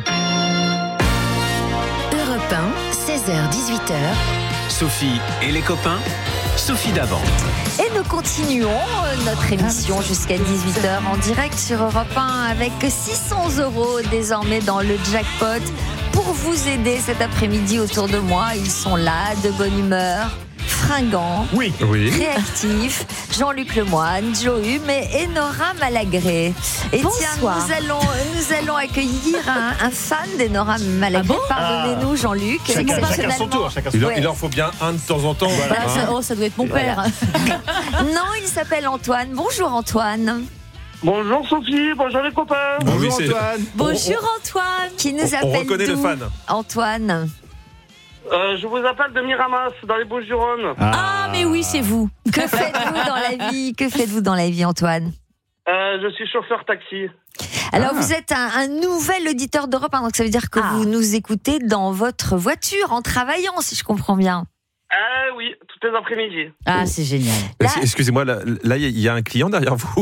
Europe un, seize heures dix-huit heures. Sophie et les copains, Sophie Davant. Et nous continuons notre émission jusqu'à dix-huit heures en direct sur Europe un avec six cents euros désormais dans le jackpot. Pour vous aider cet après-midi autour de moi, ils sont là, de bonne humeur, fringants, oui. Oui. réactifs. Jean-Luc Lemoyne, Joe Hume et Nora Malagré. Et Bonsoir. tiens, nous allons, nous allons accueillir un, un fan d'Enora Malagré. Ah bon Pardonnez-nous, Jean-Luc. Chacun, chacun son tour. Chacun son Il, tour. en, il en faut bien un de temps en temps. Bah, Hein. ça, oh, ça doit être mon Voilà. père. Non, il s'appelle Antoine. Bonjour Antoine. Bonjour Sophie, bonjour les copains. Bonjour Oui, c'est- Antoine. Bonjour Antoine. Qui nous On- on appelle reconnaît le d'où, fan. Antoine. Euh, je vous appelle de Miramas, dans les Bouches-du-Rhône. Ah, mais oui, c'est vous. Que faites-vous dans la vie Que faites-vous dans la vie, Antoine? Euh, je suis chauffeur taxi. Alors, Ah. vous êtes un, un nouvel auditeur d'Europe, hein, donc ça veut dire que Ah. vous nous écoutez dans votre voiture, en travaillant, si je comprends bien. Ah oui, tous les après-midi. Ah, c'est génial. Là- Est-ce- Excusez-moi, là, là, il y a un client derrière vous.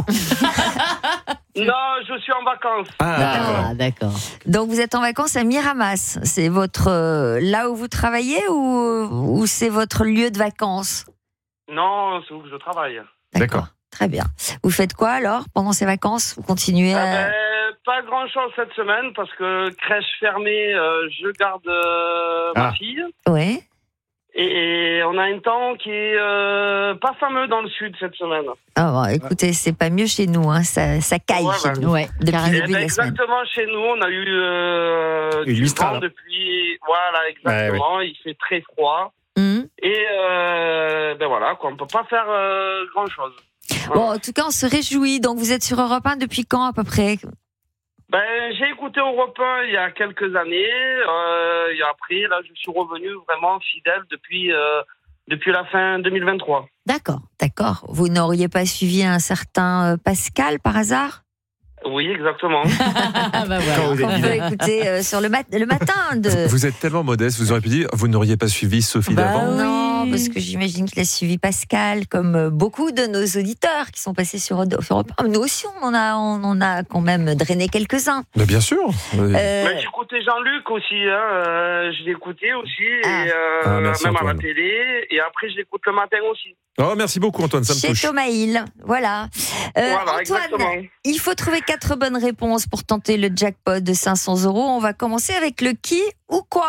Non, je suis en vacances. Ah, Ah, d'accord. Donc, vous êtes en vacances à Miramas. C'est votre euh, là où vous travaillez ou, ou c'est votre lieu de vacances? Non, c'est où que je travaille. D'accord. Très bien. Vous faites quoi alors pendant ces vacances? Vous continuez Ah à... ben, pas grand-chose cette semaine parce que crèche fermée, euh, je garde euh, ma Ah. fille. Ouais. Et on a un temps qui est euh, pas fameux dans le sud cette semaine. Ah bon, écoutez, c'est pas mieux chez nous, hein. ça, ça caille Ouais, chez bah. nous Ouais, depuis carrément. le Eh début ben, de la semaine. exactement chez nous, on a eu euh, Une du Mistral. vent depuis. Voilà, exactement. Il fait très froid. Hum. Et euh, ben voilà, quoi, on peut pas faire euh, grand chose. Bon, en tout cas, on se réjouit. Donc, vous êtes sur Europe un depuis quand à peu près? Ben, j'ai écouté Europe un il y a quelques années. Euh, et après, là, je suis revenu vraiment fidèle depuis, euh, depuis la fin deux mille vingt-trois. D'accord, d'accord. Vous n'auriez pas suivi un certain euh, Pascal par hasard? Oui, exactement. Ah, bah voilà. Quand vous êtes On peut fidèle. écouter euh, sur le, mat- le matin de... Vous êtes tellement modeste, vous auriez pu dire, vous n'auriez pas suivi Sophie Bah d'avant. oui. Non, parce que j'imagine qu'il a suivi Pascal, comme euh, beaucoup de nos auditeurs qui sont passés sur Europe un. Nous aussi, on en a, on en a quand même drainé quelques-uns. Mais bien sûr. Euh, Mais j'ai écouté Jean-Luc aussi. Hein, euh, je l'ai écouté aussi, et, euh, Ah, merci, même à la Antoine. télé. Et après, je l'écoute le matin aussi. Oh, merci beaucoup Antoine, ça me Chez touche. Thomas Hill, voilà. Euh, Voilà, exactement. Antoine, il faut trouver quatre bonnes réponses pour tenter le jackpot de cinq cents euros. On va commencer avec le qui ou quoi.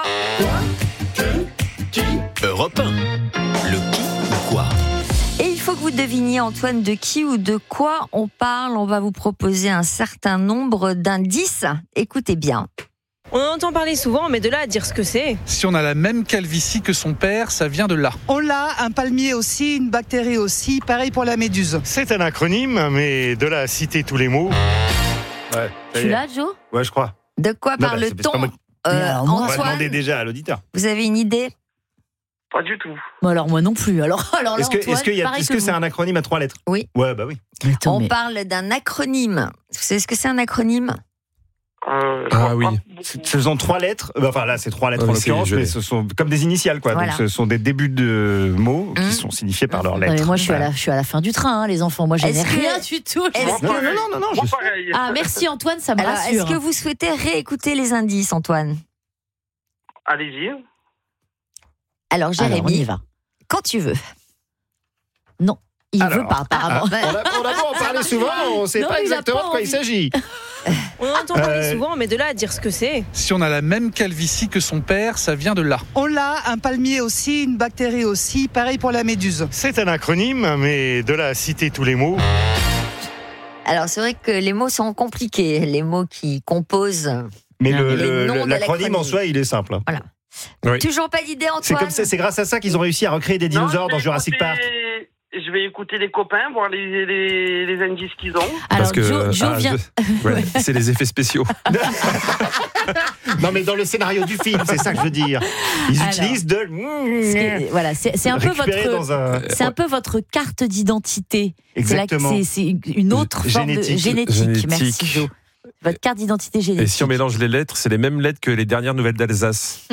Europe un, le qui ou quoi. Et il faut que vous deviniez, Antoine, de qui ou de quoi on parle. On va vous proposer un certain nombre d'indices. Écoutez bien. On en entend parler souvent, mais de là à dire ce que c'est. Si on a la même calvitie que son père, ça vient de là. On l'a, un palmier aussi, une bactérie aussi, pareil pour la méduse. C'est un acronyme, mais de là à citer tous les mots. Ouais, Tu l'as, Joe ? Ouais, je crois. De quoi Non, bah, parle-t-on c'est pas moi- euh, Alors, moi, On va Antoine, demander déjà à l'auditeur. vous avez une idée ? Pas du tout. Bon, alors moi non plus. Alors, alors là, Est-ce que Antoine, est-ce qu'il y a- pareil est-ce que que c'est vous. un acronyme à trois lettres ? Oui. Ouais, bah oui. Mais attends, On mais- parle d'un acronyme. Vous savez ce que c'est un acronyme ? Euh, Ah oui. Ce sont trois lettres. euh, Enfin là, c'est trois lettres Ah, en mais c'est- l'occurrence, je mais l'ai. ce sont comme des initiales, quoi. Voilà. Donc ce sont des débuts de mots Hum. qui sont signifiés par leurs Non, lettres. mais moi, je suis, à Voilà. la, je suis à la fin du train, hein, les enfants. Moi, je n'ai Est-ce que- rien du tout. je- Est-ce que- Non, non, non, non, non. Moi, je- pareil. Ah, merci Antoine, ça me Alors, rassure. est-ce que vous souhaitez réécouter les indices, Antoine ? Allez-y. Alors, Alors, Jérémy, on y va. quand tu veux. Non, il Alors, veut pas, apparemment. On a, on a beau en parler souvent, on ne sait Non, pas il a exactement pas de quoi il envie. s'agit. On en entend parler Euh, souvent, mais de là à dire ce que c'est. Si on a la même calvitie que son père, ça vient de là. On l'a, un palmier aussi, une bactérie aussi, pareil pour la méduse. C'est un acronyme, mais de là à citer tous les mots. Alors, c'est vrai que les mots sont compliqués, les mots qui composent. Mais Non, le- mais les le- noms de l'acronyme en l'acronyme. soi, il est simple. hein. Voilà. Oui. Toujours pas d'idée, Antoine ? C'est comme ça, c'est grâce à ça qu'ils ont réussi à recréer des Non, dinosaures je dans vais Jurassic écouter- Park. Je vais écouter les copains, voir les, les, les indices qu'ils ont. Alors, Parce que Joe, Joe ah, vient. je- ouais, c'est les effets spéciaux. Non, mais dans le scénario du film, c'est ça que je veux dire. Ils Alors, utilisent de. Ce qui est- Voilà, c'est c'est un peu récupéré votre. dans un. C'est un peu votre carte d'identité. C'est la- Exactement. C'est c'est une autre forme de Génétique. génétique. Génétique. Merci Joe. Votre carte d'identité Et génétique. si on mélange les lettres, c'est les mêmes lettres que les dernières nouvelles d'Alsace.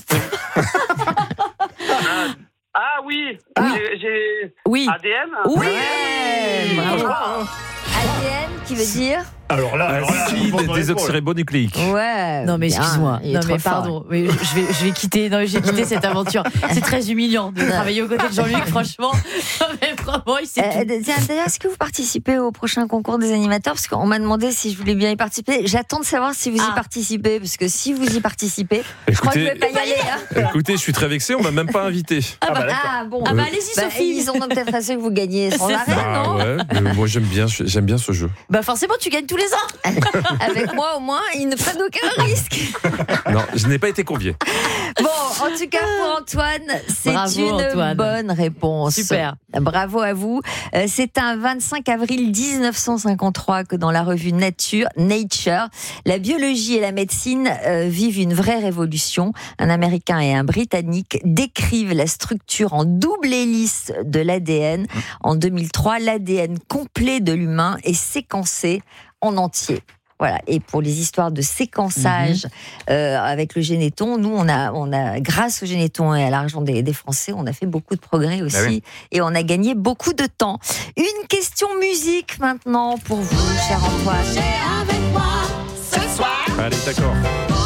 Ah oui, j'ai- j'ai Oui. A D N. Oui. Ouais, bravo. A D N qui veut dire ? Alors là, alors là, Acide on va désoxyribonucléique. Ouais. Non mais bien, excuse-moi, il est non trop mais fort. pardon, mais je vais je vais quitter, non j'ai quitté cette aventure. C'est très humiliant de travailler aux côtés de Jean-Luc, franchement. Non, mais vraiment, il s'est Euh, tiens, d'ailleurs, est-ce que vous participez au prochain concours des animateurs ? Parce qu'on m'a demandé si je voulais bien y participer. J'attends de savoir si vous y Ah. participez, parce que si vous y participez, je crois que je vais Écoutez, pas y aller. Hein. écoutez, je suis très vexé, on m'a même pas invité. Ah, bah, ah, bon. Ah bah allez-y Bah, Sophie. ils ont peut-être assez que vous gagnez sans C'est arrêt, ça. non ? ouais, mais moi j'aime bien, j'aime bien ce jeu. Bah forcément tu gagnes tous les ans. Avec moi, au moins, ils ne prennent aucun risque. Non, je n'ai pas été convié. Bon, en tout cas, pour Antoine, c'est Bravo, une Antoine. bonne réponse. Super. Bravo à vous. Euh, C'est un vingt-cinq avril dix-neuf cent cinquante-trois que dans la revue Nature, Nature, la biologie et la médecine euh, vivent une vraie révolution. Un Américain et un Britannique décrivent la structure en double hélice de l'A D N. En deux mille trois, l'A D N complet de l'humain est séquencé en entier. Voilà. Et pour les histoires de séquençage euh, avec le Généton, nous, on a, on a, grâce au Généton et à l'argent des, des Français, on a fait beaucoup de progrès aussi. Ah oui. Et on a gagné beaucoup de temps. Une question musique maintenant pour vous, cher Antoine. Allez, d'accord.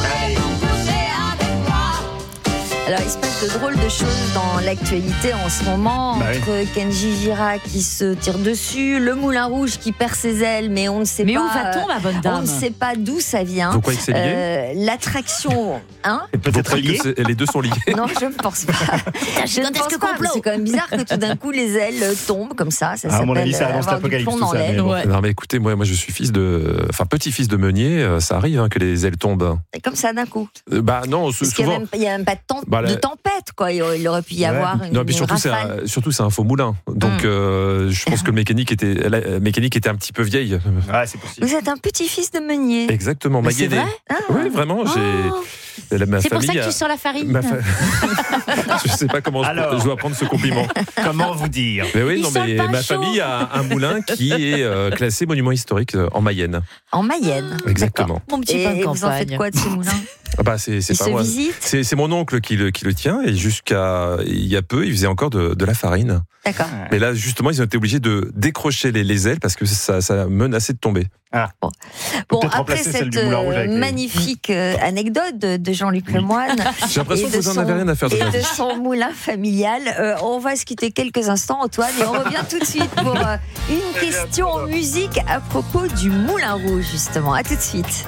Alors, il se passe de drôles de choses dans l'actualité en ce moment, Bah oui. entre Kenji Girac qui se tire dessus, le Moulin Rouge qui perd ses ailes, mais on ne sait Mais pas. où va-t-on, ma bonne On dame ne sait pas d'où ça vient. Vous croyez que c'est lié Euh, L'attraction, hein Et Vous peut-être croyez que lié. c'est- les deux sont liés. Non, je ne pense pas. Je ne pense gigantesque pas. complot. mais C'est quand même bizarre que tout d'un coup les ailes tombent comme ça. Ça Ah, à mon s'appelle avis, ça euh, annonce avoir du l'apocalypse, plomb tout dans ça, mais l'aile. bon. Ouais. Non mais écoutez, moi, moi je suis fils de, enfin petit-fils de meunier, euh, ça arrive hein, que les ailes tombent. C'est comme ça d'un coup. Euh, Bah non, Parce qu'il n'y a, souvent. même- il y a même pas de, temps- Bah, la- de tempête, quoi. Il il aurait pu y avoir une, Non, mais surtout une c'est rafale. un, surtout c'est un faux moulin. Donc Mm. euh, je pense que le mécanique était, la la mécanique était un petit peu vieille. Ah, c'est possible. Vous êtes un petit-fils de meunier. Exactement, Mais c'est Maguéné. vrai Ah. Oui, vraiment, j'ai. la- ma C'est pour ça famille que tu a- sors la farine. ma fa- je sais pas comment je- Alors. je dois prendre ce compliment. Comment vous dire ? Mais oui, Il non, sent mais le pain ma chaud. famille a un moulin qui est euh, classé monument historique euh, en Mayenne. En Mayenne. Exactement. Mon petit Et, pain de et vous en campagne. faites quoi de ce moulin Ah bah c'est c'est Il pas se moi. visite C'est c'est mon oncle qui le qui le tient et jusqu'à il y a peu, il faisait encore de, de la farine. D'accord. Mais là justement, ils ont été obligés de décrocher les, les ailes parce que ça ça menaçait de tomber. Ah. Bon, Peut-être après remplacer celle cette du Moulin Rouge euh, avec les- magnifique euh, anecdote de, de Jean-Luc Lemoyne J'ai l'impression et que de vous en son- avez rien à faire de et ma de vie. son moulin familial, euh, on va se quitter quelques instants, Antoine, et on revient tout de suite pour euh, une question musique à propos du Moulin Rouge, justement. À tout de suite.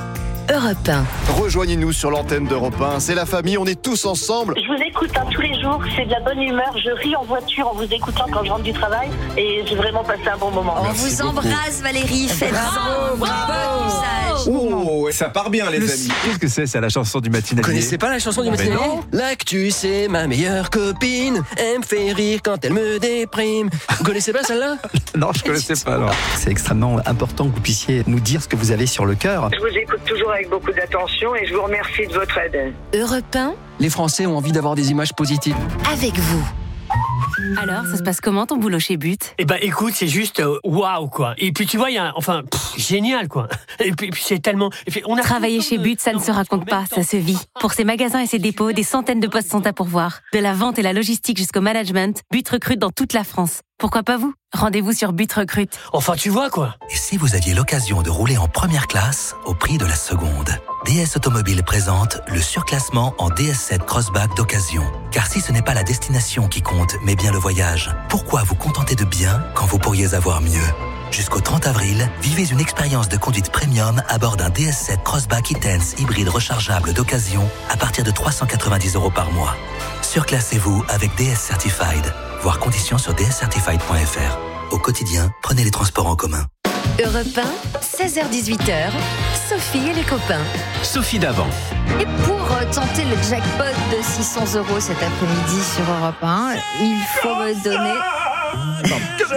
Europe un. Rejoignez-nous sur l'antenne d'Europe un. C'est la famille, on est tous ensemble. Je vous écoute hein, tous les jours, c'est de la bonne humeur. Je ris en voiture en vous écoutant quand je rentre du travail et j'ai vraiment passé un bon moment. On Merci vous beaucoup. embrasse Valérie, faites-en bon usage. Oh, ça part bien les Le- amis. Qu'est-ce que c'est? C'est la chanson du matinalier. Vous connaissez pas la chanson du Mais matinalier? non. L'actu, c'est ma meilleure copine. Elle me fait rire quand elle me déprime. Vous connaissez pas celle-là? Non, je connaissais pas. Non. C'est extrêmement important que vous puissiez nous dire ce que vous avez sur le cœur. Je vous écoute toujours avec beaucoup d'attention et je vous remercie de votre aide. Europe un, Les Français ont envie d'avoir des images positives. avec vous. Alors, ça se passe comment ton boulot chez But? Eh ben écoute, c'est juste euh, waouh quoi. Et puis tu vois, il y a enfin pff, génial quoi. Et puis, puis c'est tellement. et puis, on a Travailler chez But, ça ne se raconte pas, ça se vit. Pour ses magasins et ses dépôts, des centaines de postes sont à pourvoir. De la vente et la logistique jusqu'au management, But recrute dans toute la France. Pourquoi pas vous? Rendez-vous sur But Recrute. Enfin tu vois quoi. Et si vous aviez l'occasion de rouler en première classe au prix de la seconde? D S Automobile présente le surclassement en D S sept Crossback d'occasion. Car si ce n'est pas la destination qui compte, mais bien le voyage, pourquoi vous contenter de bien quand vous pourriez avoir mieux? Jusqu'au trente avril, vivez une expérience de conduite premium à bord d'un D S sept Crossback E-Tense hybride rechargeable d'occasion à partir de trois cent quatre-vingt-dix euros par mois. Surclassez-vous avec D S Certified. Voir conditions sur d s certified point f r. Au quotidien, prenez les transports en commun. Europe un, seize heures dix-huit heures, Sophie et les copains. Sophie Davant. Et pour euh, tenter le jackpot de six cents euros cet après-midi sur Europe un, il faut me donner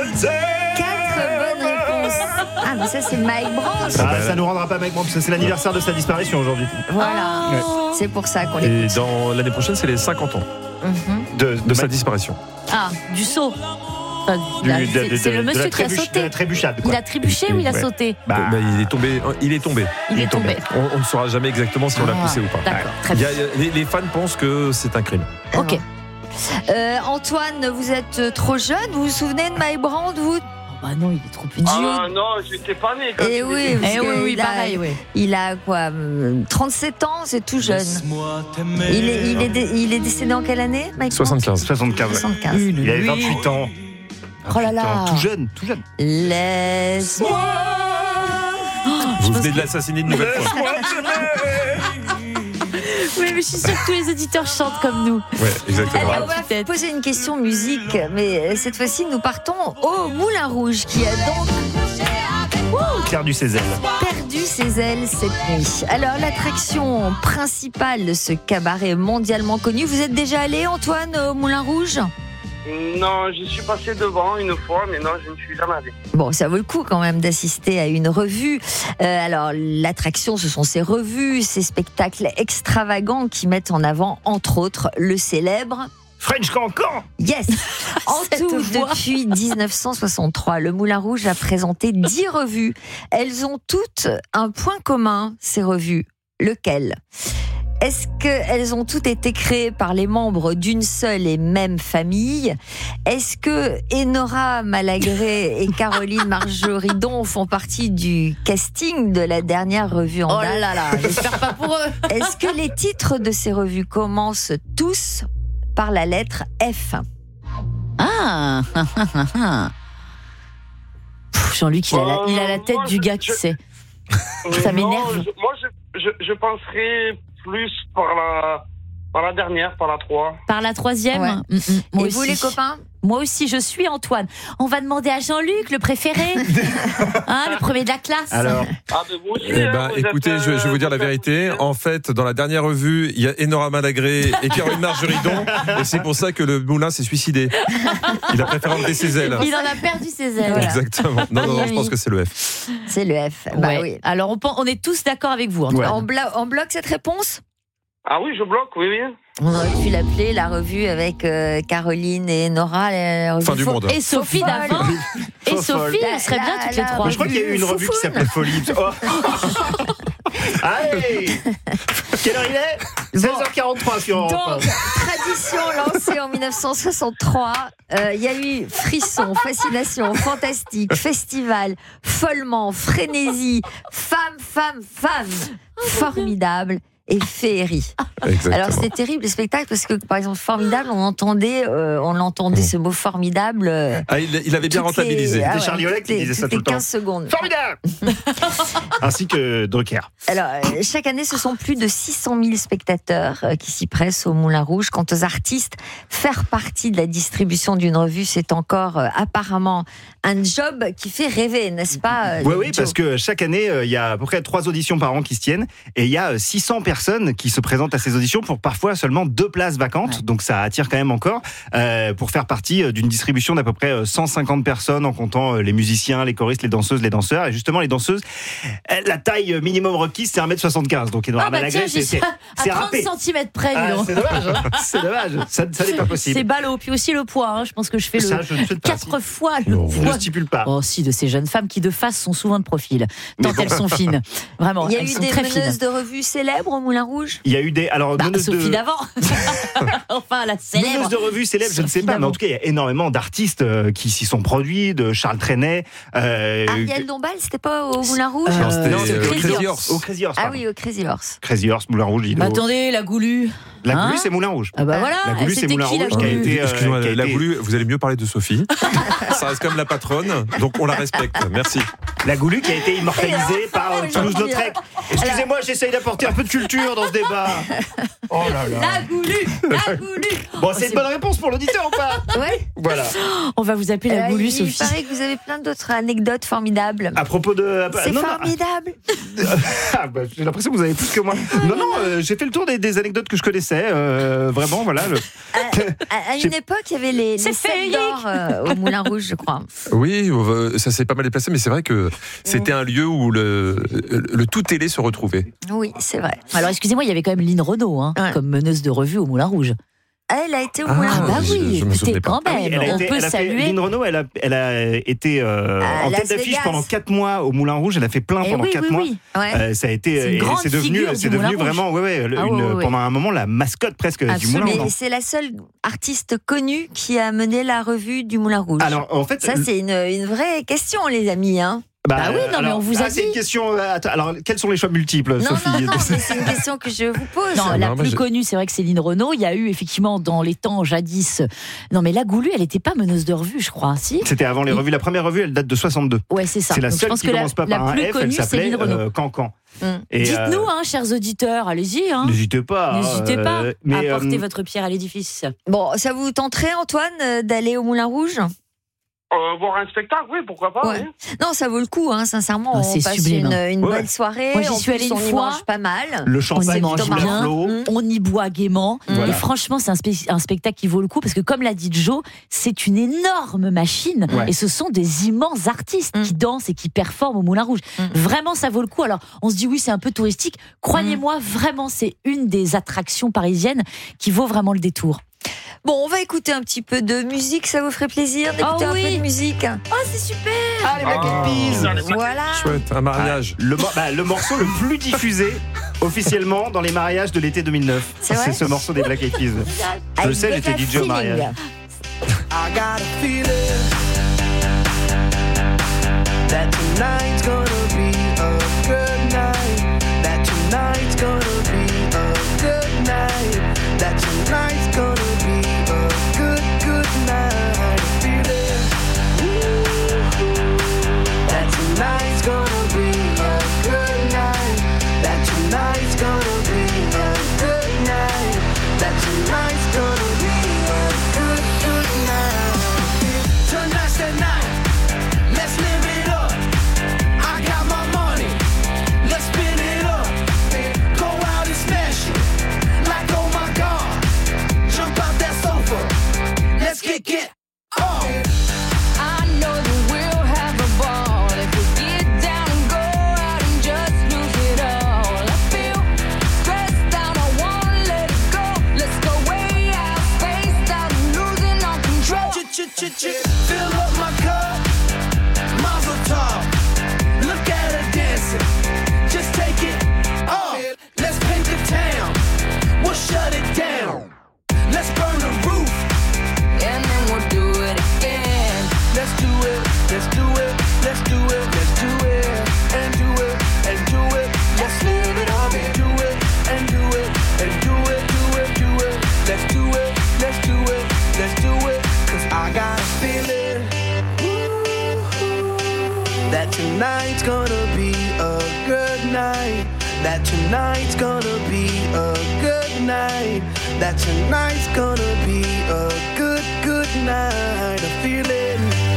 quatre bonnes réponses. Ah, mais ça, c'est Mike Branch. Ah, ça nous rendra pas Mike Branch, c'est l'anniversaire de sa disparition aujourd'hui. Voilà, Ouais. c'est pour ça qu'on Et l'écoute. dans l'année prochaine, c'est les cinquante ans Mhm. De, de sa disparition. Ah, du saut. Enfin, Du- là, de- c'est de- c'est de- le de monsieur la qui a trébuche- sauté. de la trébuchade, quoi. Il a trébuché ou il a Ouais. sauté? Bah, Bah, il est tombé. Il est tombé. Il est tombé. On, on ne saura jamais exactement si on l'a Ah, poussé ou pas. d'accord, très Il y a- les, les fans pensent que c'est un crime. Ok. Euh, Antoine, vous êtes trop jeune, vous vous souvenez de Mike Brandt, vous? Bah non, il est trop petit. Ah non, j'étais pas né quand Eh tu oui, l'as dit. parce Eh oui, que oui, il a- pareil, oui. Il a quoi euh, trente-sept ans, c'est tout jeune. Il est, il, est dé- il est décédé en quelle année, Mike Brandt? soixante-quinze. soixante-quinze. soixante-quinze. Il avait vingt-huit ans. Oh là là. Tout jeune, tout jeune. Laisse-moi. Vous venez de l'assassiner une nouvelle fois. Oui, mais je suis sûre que tous les auditeurs chantent comme nous. Ouais, exactement. Alors, on va poser une question musique, mais cette fois-ci, nous partons au Moulin Rouge, qui a donc Perdu ses ailes. perdu ses ailes cette nuit. Alors, l'attraction principale de ce cabaret mondialement connu, vous êtes déjà allé, Antoine, au Moulin Rouge? Non, j'y suis passé devant une fois, mais non, je ne suis jamais allé. Bon, ça vaut le coup quand même d'assister à une revue. Euh, alors, l'attraction, ce sont ces revues, ces spectacles extravagants qui mettent en avant, entre autres, le célèbre French Cancan. Yes. En Cette tout, voix. depuis dix-neuf cent soixante-trois, le Moulin Rouge a présenté dix revues. Elles ont toutes un point commun, ces revues. Lequel ? Est-ce qu'elles ont toutes été créées par les membres d'une seule et même famille ? Est-ce que Enora Malagré et Caroline Margeridon font partie du casting de la dernière revue en Oh date ? là là, j'espère pas pour eux. Est-ce que les titres de ces revues commencent tous par la lettre F ? Ah, Pff, Jean-Luc, il, a la- il a la tête moi, du je- gars qui je- sait. Euh, Ça non, m'énerve. je- moi, je, je, je penserais plus par la, par la dernière, par la trois. Par la troisième. Ouais. Mm, mm, moi Et vous, aussi. les copains ? Moi aussi, je suis Antoine. On va demander à Jean-Luc, le préféré, hein, le premier de la classe. Alors, Ah, mais vous aussi, Eh hein, ben, vous écoutez, êtes, je, je vais vous dire la vous êtes vérité. tous- En fait, dans la dernière revue, il y a Enora Malagré et Caroline Margeridon. Et c'est pour ça que le moulin s'est suicidé. Il a préféré enlever ses ailes. Il en a perdu ses ailes. Voilà. Exactement. Non, non, non, je pense que c'est le F. C'est le F. Bah Ouais. oui. Alors, on, pen- on est tous d'accord avec vous, Antoine. En, bla- en bloc cette réponse ? Ah oui, je bloque, oui, oui. On aurait pu l'appeler la revue avec euh, Caroline et Nora. la revue Fin du faux- monde. Et Sophie Faux d'avant. Et Faux Sophie, folle. on serait bien La- toutes les la- trois. Mais je crois qu'il y a eu une revue qui s'appelait Folie. Oh. Allez. Quelle heure il est ? seize heures quarante-trois sur Europe un. Donc, tradition lancée en dix-neuf cent soixante-trois, euh, il y a eu frisson, fascination, fantastique, festival, follement, frénésie, femme, femme, femme, formidable et féerie. Exactement. Alors c'était terrible le spectacle parce que par exemple formidable, on entendait, euh, on l'entendait ce mot formidable. Euh, ah, il, il avait bien rentabilisé. Les, ah C'était ouais, Charlie Olek qui disait ça tout le temps. quinze secondes. Formidable. Ainsi que Drucker. Alors euh, chaque année, ce sont plus de six cent mille spectateurs euh, qui s'y pressent au Moulin Rouge. Quant aux artistes, faire partie de la distribution d'une revue, c'est encore euh, apparemment un job qui fait rêver, n'est-ce pas? Oui, oui, parce que chaque année, il y a à peu près trois auditions par an qui se tiennent et il y a six cents personnes qui se présentent à ces auditions pour parfois seulement deux places vacantes. Ouais. Donc ça attire quand même encore euh, pour faire partie d'une distribution d'à peu près cent cinquante personnes en comptant les musiciens, les choristes, les danseuses, les danseurs. Et justement, les danseuses, la taille minimum requise, c'est un mètre soixante-quinze. Donc Edouard ah bah Malagré, tiens, c'est à trente centimètres près. Ah, c'est dommage, hein. C'est dommage. Ça, ça n'est pas possible. C'est ballot. Puis aussi le poids. Hein. Je pense que je fais ça, le je quatre fois le non, poids. Je stipule pas. Oh si, de ces jeunes femmes qui de face sont souvent de profil, tant bon. Elles sont fines. Vraiment, il y a elles eu sont des très meneuses fines. de revues célèbres au Moulin Rouge. Il y a eu des alors bah, meneuses Sophie de d'avant. Enfin la célèbre. Meneuses de revues célèbres, Sophie je ne sais pas, mais en tout cas il y a énormément d'artistes euh, qui s'y sont produits, de Charles Trenet. Euh, Ariel Dombal, c'était pas au Moulin Rouge euh, Non, c'était, non, c'était euh, au Crazy Horse. Au Crazy Horse. Ah oui, au Crazy Horse. Crazy Horse, Moulin Rouge. Bah, attendez, la Goulue. La hein Goulue, c'est Moulin Rouge. Ah bah voilà. La Goulue, c'est Moulin qui, Rouge la qui a été. Euh, Excusez-moi, qui a la été... Goulue, vous allez mieux parler de Sophie. Ça reste comme la patronne, donc on la respecte. Merci. La Goulue qui a été immortalisée par euh, Toulouse-Lautrec. Excusez-moi, j'essaye d'apporter un peu de culture dans ce débat. Oh là là. La Goulue, la Goulue. Bon, c'est une bonne réponse pour l'auditeur ou pas? Ouais. Voilà. On va vous appeler la Goulue, euh, Sophie. Il paraît que vous avez plein d'autres anecdotes formidables. À propos de. C'est non, formidable. Non. Ah, bah, j'ai l'impression que vous avez plus que moi. Non, non, euh, j'ai fait le tour des, des anecdotes que je connaissais. Euh, vraiment, voilà. Le... À, à une époque, il y avait les, les sept d'or euh, au Moulin Rouge, je crois. Oui, ça s'est pas mal déplacé, mais c'est vrai que c'était un lieu où le, le tout télé se retrouvait. Oui, c'est vrai. Alors, excusez-moi, il y avait quand même Lynn Renaud, hein, ouais. comme meneuse de revue au Moulin Rouge. Elle a été au ah, Moulin Rouge. Bah oui, je, je c'était quand même. Ah oui, elle a on été, peut elle a saluer. Fait, Lynn Renaud, elle a, elle a été euh, en tête d'affiche pendant quatre mois au Moulin Rouge. Elle a fait plein et pendant oui, quatre oui, mois. Oui. Ouais. Euh, ça a été, c'est, et c'est devenu, c'est devenu vraiment, ouais, ouais, ah, une, ouais, ouais. pendant un moment la mascotte presque Absolument. du Moulin Rouge. Mais c'est la seule artiste connue qui a mené la revue du Moulin Rouge. Alors en fait, ça c'est une, une vraie question, les amis. Hein. Bah, bah oui, non, alors, mais on vous a ah, dit. C'est une question. Alors, quels sont les choix multiples, non, Sophie? Non, non, mais c'est une question que je vous pose. Non, la non, plus je... connue, c'est vrai que c'est Lynn Renaud. Il y a eu effectivement dans les temps jadis. Non, mais la Goulue, elle n'était pas meneuse de revue, je crois, si. C'était avant les revues. La première revue, elle date de soixante-deux. Ouais, c'est ça. C'est la Donc, seule je pense qui que commence la, pas par la un plus F. connue, Elle s'appelait euh, Cancan. Mmh. Dites-nous, euh... hein, chers auditeurs, allez-y. Hein. N'hésitez pas. N'hésitez euh, pas mais, à porter euh... votre pierre à l'édifice. Bon, ça vous tenterait, Antoine, d'aller au Moulin Rouge? Euh, voir un spectacle, oui, pourquoi pas. Ouais. Oui. Non, ça vaut le coup, hein, sincèrement. Ah, on c'est passe sublime. une, une ouais. bonne soirée. Moi, j'y suis allée une on fois. y mange pas mal. Le champagne, on y mange bien. Flot. On y boit gaiement. Voilà. Et franchement, c'est un, spé- un spectacle qui vaut le coup parce que, comme l'a dit Joe, c'est une énorme machine. Ouais. Et ce sont des immenses artistes mm. qui dansent et qui performent au Moulin Rouge. Mm. Vraiment, ça vaut le coup. Alors, on se dit oui, c'est un peu touristique. Croyez-moi, mm. vraiment, c'est une des attractions parisiennes qui vaut vraiment le détour. Bon, on va écouter un petit peu de musique, ça vous ferait plaisir d'écouter oh oui. un peu de musique? Oh, c'est super! Ah, les Black Eyed Peas! Voilà! Chouette, un mariage. Ah, le, bah, le morceau le plus diffusé officiellement dans les mariages de l'été deux mille neuf. C'est, c'est ce morceau des Black Eyed Peas. Je le sais, j'étais D J au mariage. I got a feeling that tonight's gonna be a good night. That tonight's gonna be a good night. That tonight's gonna be a good, good night. A feeling that tonight's gonna be a good night. That tonight's gonna be a good night. That tonight's gonna be a good, good night. Tonight's the night. Let's live it up. I got my money. Let's spin it up. Go out and smash it. Like oh my God. Jump out that sofa. Let's kick it off. I know that we'll have a ball if we get down and go out and just lose it all. I feel stressed out, I wanna let it go. Let's go way out, spaced out, losing all control. Fill up my cup, Mazel tov. Look at her dancing, just take it off. Let's paint the town, we'll shut it down. Let's burn the roof, and then we'll do it again. Let's do it, let's do it, let's do it, let's do it, and do it, and do it. Let's live it up and do it, and do tonight's gonna be a good night. That tonight's gonna be a good night. That tonight's gonna be a good, good night. I feel it.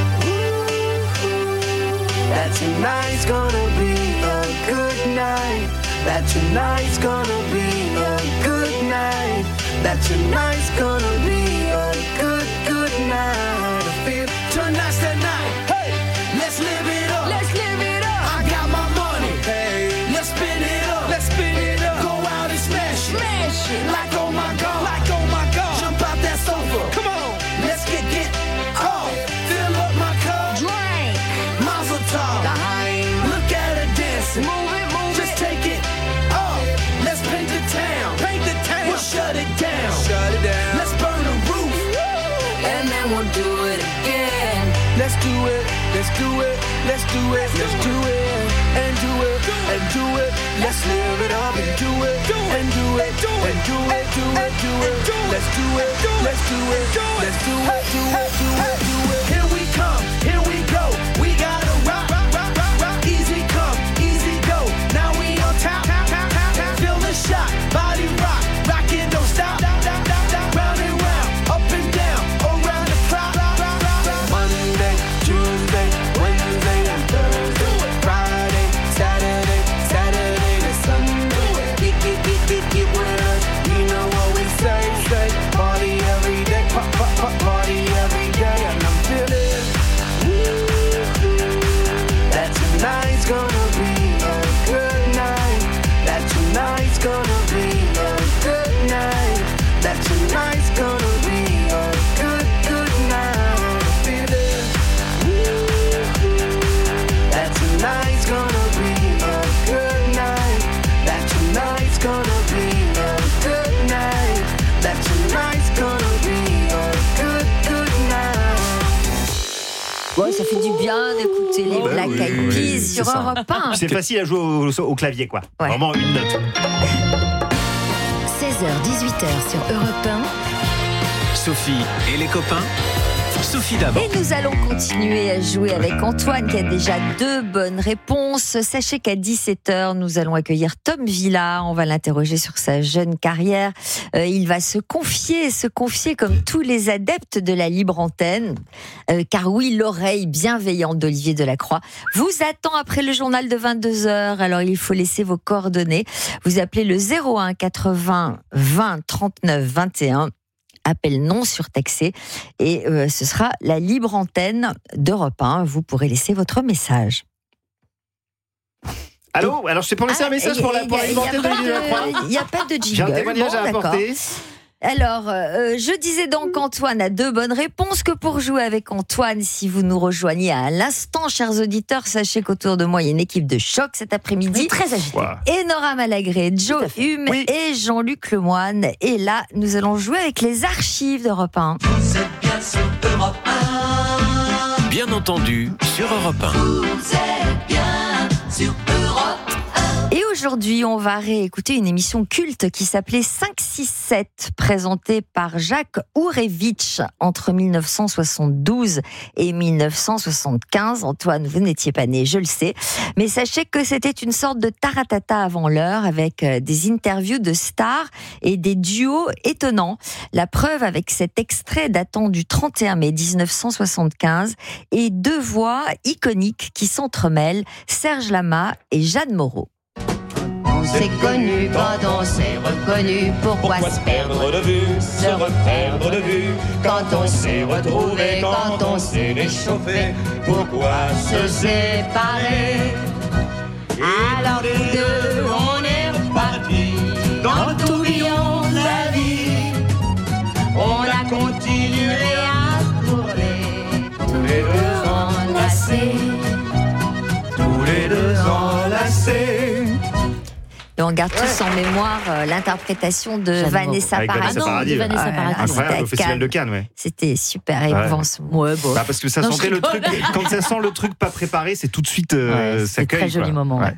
That tonight's gonna be a good night. That tonight's gonna be a good night. That tonight's gonna be a good, good night. I feel tonight's the night. Hey, let's live it up. Let's live it up. I got my money. Hey, let's spin it up. Let's spin it up. Go out and smash it. Smash it. Like oh my god. Like oh my god. Jump out that sofa. Come on. Let's get get off. Fill up my cup. Drink. Mazel tov. Look at her dancing. Move it, move Just it. take it off. Let's paint the town. Paint the town. We'll shut it down. Shut it down. Let's burn the roof. And then we'll do it again. Let's do it. Let's do it. Let's do it. Let's do it. And do it. And do it. Let's live it up and do it. And do it. And do it. Do it. Do it. Let's do it. Let's do it. Let's do it. Do it. Do it. Do it. Here we come. Here we go. We gotta rock. Rock. Rock. Rock. Rock. Easy come. Easy go. Now we on top. Feel the shot. Body rock. Rock it. Don't stop. Round and round. Up and down. Around the clock. Monday, Tuesday, Wednesday, and Thursday. Friday, Saturday, Saturday to Sunday. Get, get, get, get, get with us. You know what we say, say. Party every day. Pop, pop, pop, party every day. And I'm feeling that tonight's gonna be a good night. That tonight's gonna be a good night. That tonight's gonna be a good, good night. I feel it. That tonight's gonna be a good night. That tonight's gonna be a good night. That tonight's gonna be a good, good night. Ouais, ça fait du bien d'écouter les Bah Black oui, Eyed oui, Peas oui, sur c'est ça. Europe un. C'est facile à jouer au, au clavier, quoi. Ouais. Vraiment une note. seize heures dix-huit heures sur Europe un. Sophie et les copains. Sophie d'abord. Et nous allons continuer à jouer avec Antoine qui a déjà deux bonnes réponses. Sachez qu'à dix-sept heures, nous allons accueillir Tom Villa. On va l'interroger sur sa jeune carrière. Euh, il va se confier, se confier comme tous les adeptes de la libre antenne. Euh, car oui, l'oreille bienveillante d'Olivier Delacroix vous attend après le journal de vingt-deux heures. Alors il faut laisser vos coordonnées. Vous appelez le zéro un quatre-vingts vingt trente-neuf vingt et un. Appel non surtaxé et euh, ce sera la libre antenne d'Europe un. Vous pourrez laisser votre message. Allô. Alors c'est pour laisser Ah, un message y a- pour la y pour a- la y a libre antenne pas d'Olivier de- Delacroix. Il n'y a pas de jingle. J'ai un témoignage Bon, à d'accord. apporter. Alors, euh, je disais donc qu'Antoine a deux bonnes réponses, que pour jouer avec Antoine, si vous nous rejoignez à l'instant, chers auditeurs, sachez qu'autour de moi, il y a une équipe de choc cet après-midi. Très agité. Wow. Enora Malagré, Joe Hume Oui. et Jean-Luc Lemoine. Et là, nous allons jouer avec les archives d'Europe un. Vous êtes bien sur Europe un. Bien entendu, sur Europe un. Vous êtes bien sur Europe un. Et aujourd'hui, on va réécouter une émission culte qui s'appelait cinq six sept, présentée par Jacques Ourevitch entre mille neuf cent soixante-douze et mille neuf cent soixante-quinze. Antoine, vous n'étiez pas né, je le sais. Mais sachez que c'était une sorte de taratata avant l'heure, avec des interviews de stars et des duos étonnants. La preuve avec cet extrait datant du trente et un mai dix-neuf cent soixante-quinze et deux voix iconiques qui s'entremêlent, Serge Lama et Jeanne Moreau. On s'est connu quand on s'est reconnu. Pourquoi se perdre de vue, se reperdre de vue? Quand on s'est retrouvé, quand on s'est réchauffé, pourquoi se séparer? Alors tous deux, on est reparti dans le tourbillon de la vie. On a continué à tourner, tous les deux enlacés, tous les deux enlacés. Et on garde tous en mémoire euh, l'interprétation de J'adore. Vanessa Avec Paradis. Vanessa Paradis, de ouais. Vanessa Ah là là, Paradis. c'était Incroyable à au festival de Cannes, ouais. C'était super Ouais. émouvant. Ouais, bon. Bah parce que ça Non, sentait je le truc. rigole. Quand ça sent le truc pas préparé, c'est tout de suite euh, Ouais, ça c'était très cueille, joli quoi. moment. Ouais. Ouais.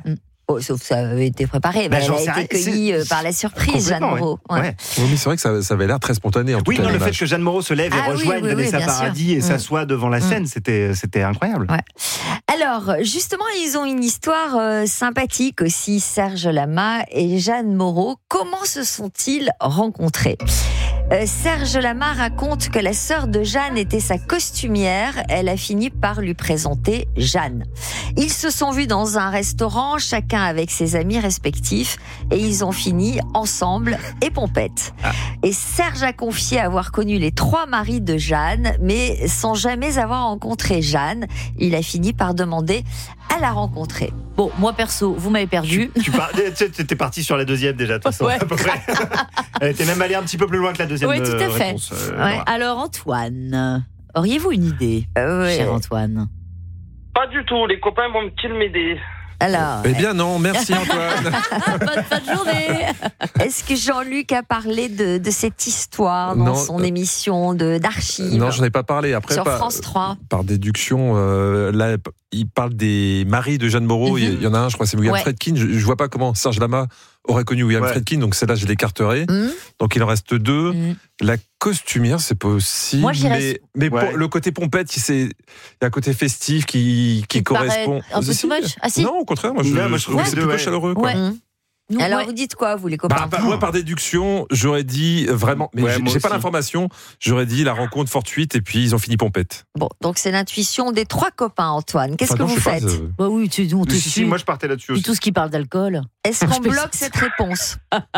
Oh, sauf que ça avait été préparé. Bah, mais j'en elle sais a rien. été cueillie C'est- euh, par la surprise, Jeanne Complètement, Moreau. ouais. Ouais. Ouais. Oui, mais c'est vrai que ça, ça avait l'air très spontané en tout Oui, cas. non, le fait l'image. que Jeanne Moreau se lève et Ah oui, rejoigne oui, oui, Vanessa bien sûr. Paradis et Mm. s'assoit devant la scène, c'était, c'était incroyable. Ouais. Alors, justement, ils ont une histoire euh, sympathique aussi, Serge Lama et Jeanne Moreau. Comment se sont-ils rencontrés ? Euh, Serge Lama raconte que la sœur de Jeanne était sa costumière. Elle a fini par lui présenter Jeanne. Ils se sont vus dans un restaurant, chacun avec ses amis respectifs, et ils ont fini ensemble et pompette. Et Serge a confié avoir connu les trois maris de Jeanne, mais sans jamais avoir rencontré Jeanne. Il a fini par demander à la rencontrer. Bon, moi perso, vous m'avez perdu. Tu par... tu étais parti sur la deuxième déjà, de toute façon, Ouais. à peu près. Elle était même allée un petit peu plus loin que la deuxième Oui, tout à euh, fait. réponse. euh, Ouais. voilà. Alors Antoine, auriez-vous une idée, ouais. cher Antoine? Pas du tout, les copains vont-ils m'aider? Alors, Eh bien non, merci Antoine. Bonne fin de journée. est-ce que Jean-Luc a parlé de, de cette histoire dans Non, son euh, émission de d'archives Non, j'en ai pas parlé. Après, sur par, France trois? par déduction, euh, là, il parle des maris de Jeanne Moreau. Mhm. Il y en a un, je crois, c'est William Ouais. Friedkin. Je, je vois pas comment Serge Lama aurait connu William Ouais. Friedkin, donc celle-là, je l'écarterai. Mhm. Donc il en reste deux. Mhm. La costumière, c'est possible. Moi, j'irais- mais mais Ouais. pour- le côté pompette, c'est- il y a un côté festif qui, qui Qui te paraît correspond. un peu Si. too much. Ah si. Non, au contraire, moi je, Ouais, moi, je je trouve trouve que les c'est deux, plutôt ouais. chaleureux. Quoi. Ouais. Mhm. Nous, Alors, ouais. vous dites quoi, vous, les copains? Bah, bah, moi, par déduction, j'aurais dit vraiment, mais Ouais, j'ai moi j'ai pas aussi. l'information, j'aurais dit la rencontre fortuite et puis ils ont fini pompette. Bon, donc c'est l'intuition des trois copains, Antoine. Qu'est-ce Enfin, que non, vous je sais faites? pas, euh, Bah oui, tu, on te Si, si, suit. moi je partais là-dessus Puis aussi. tout ce qui parle d'alcool. Est-ce qu'on Je peux- bloque cette réponse?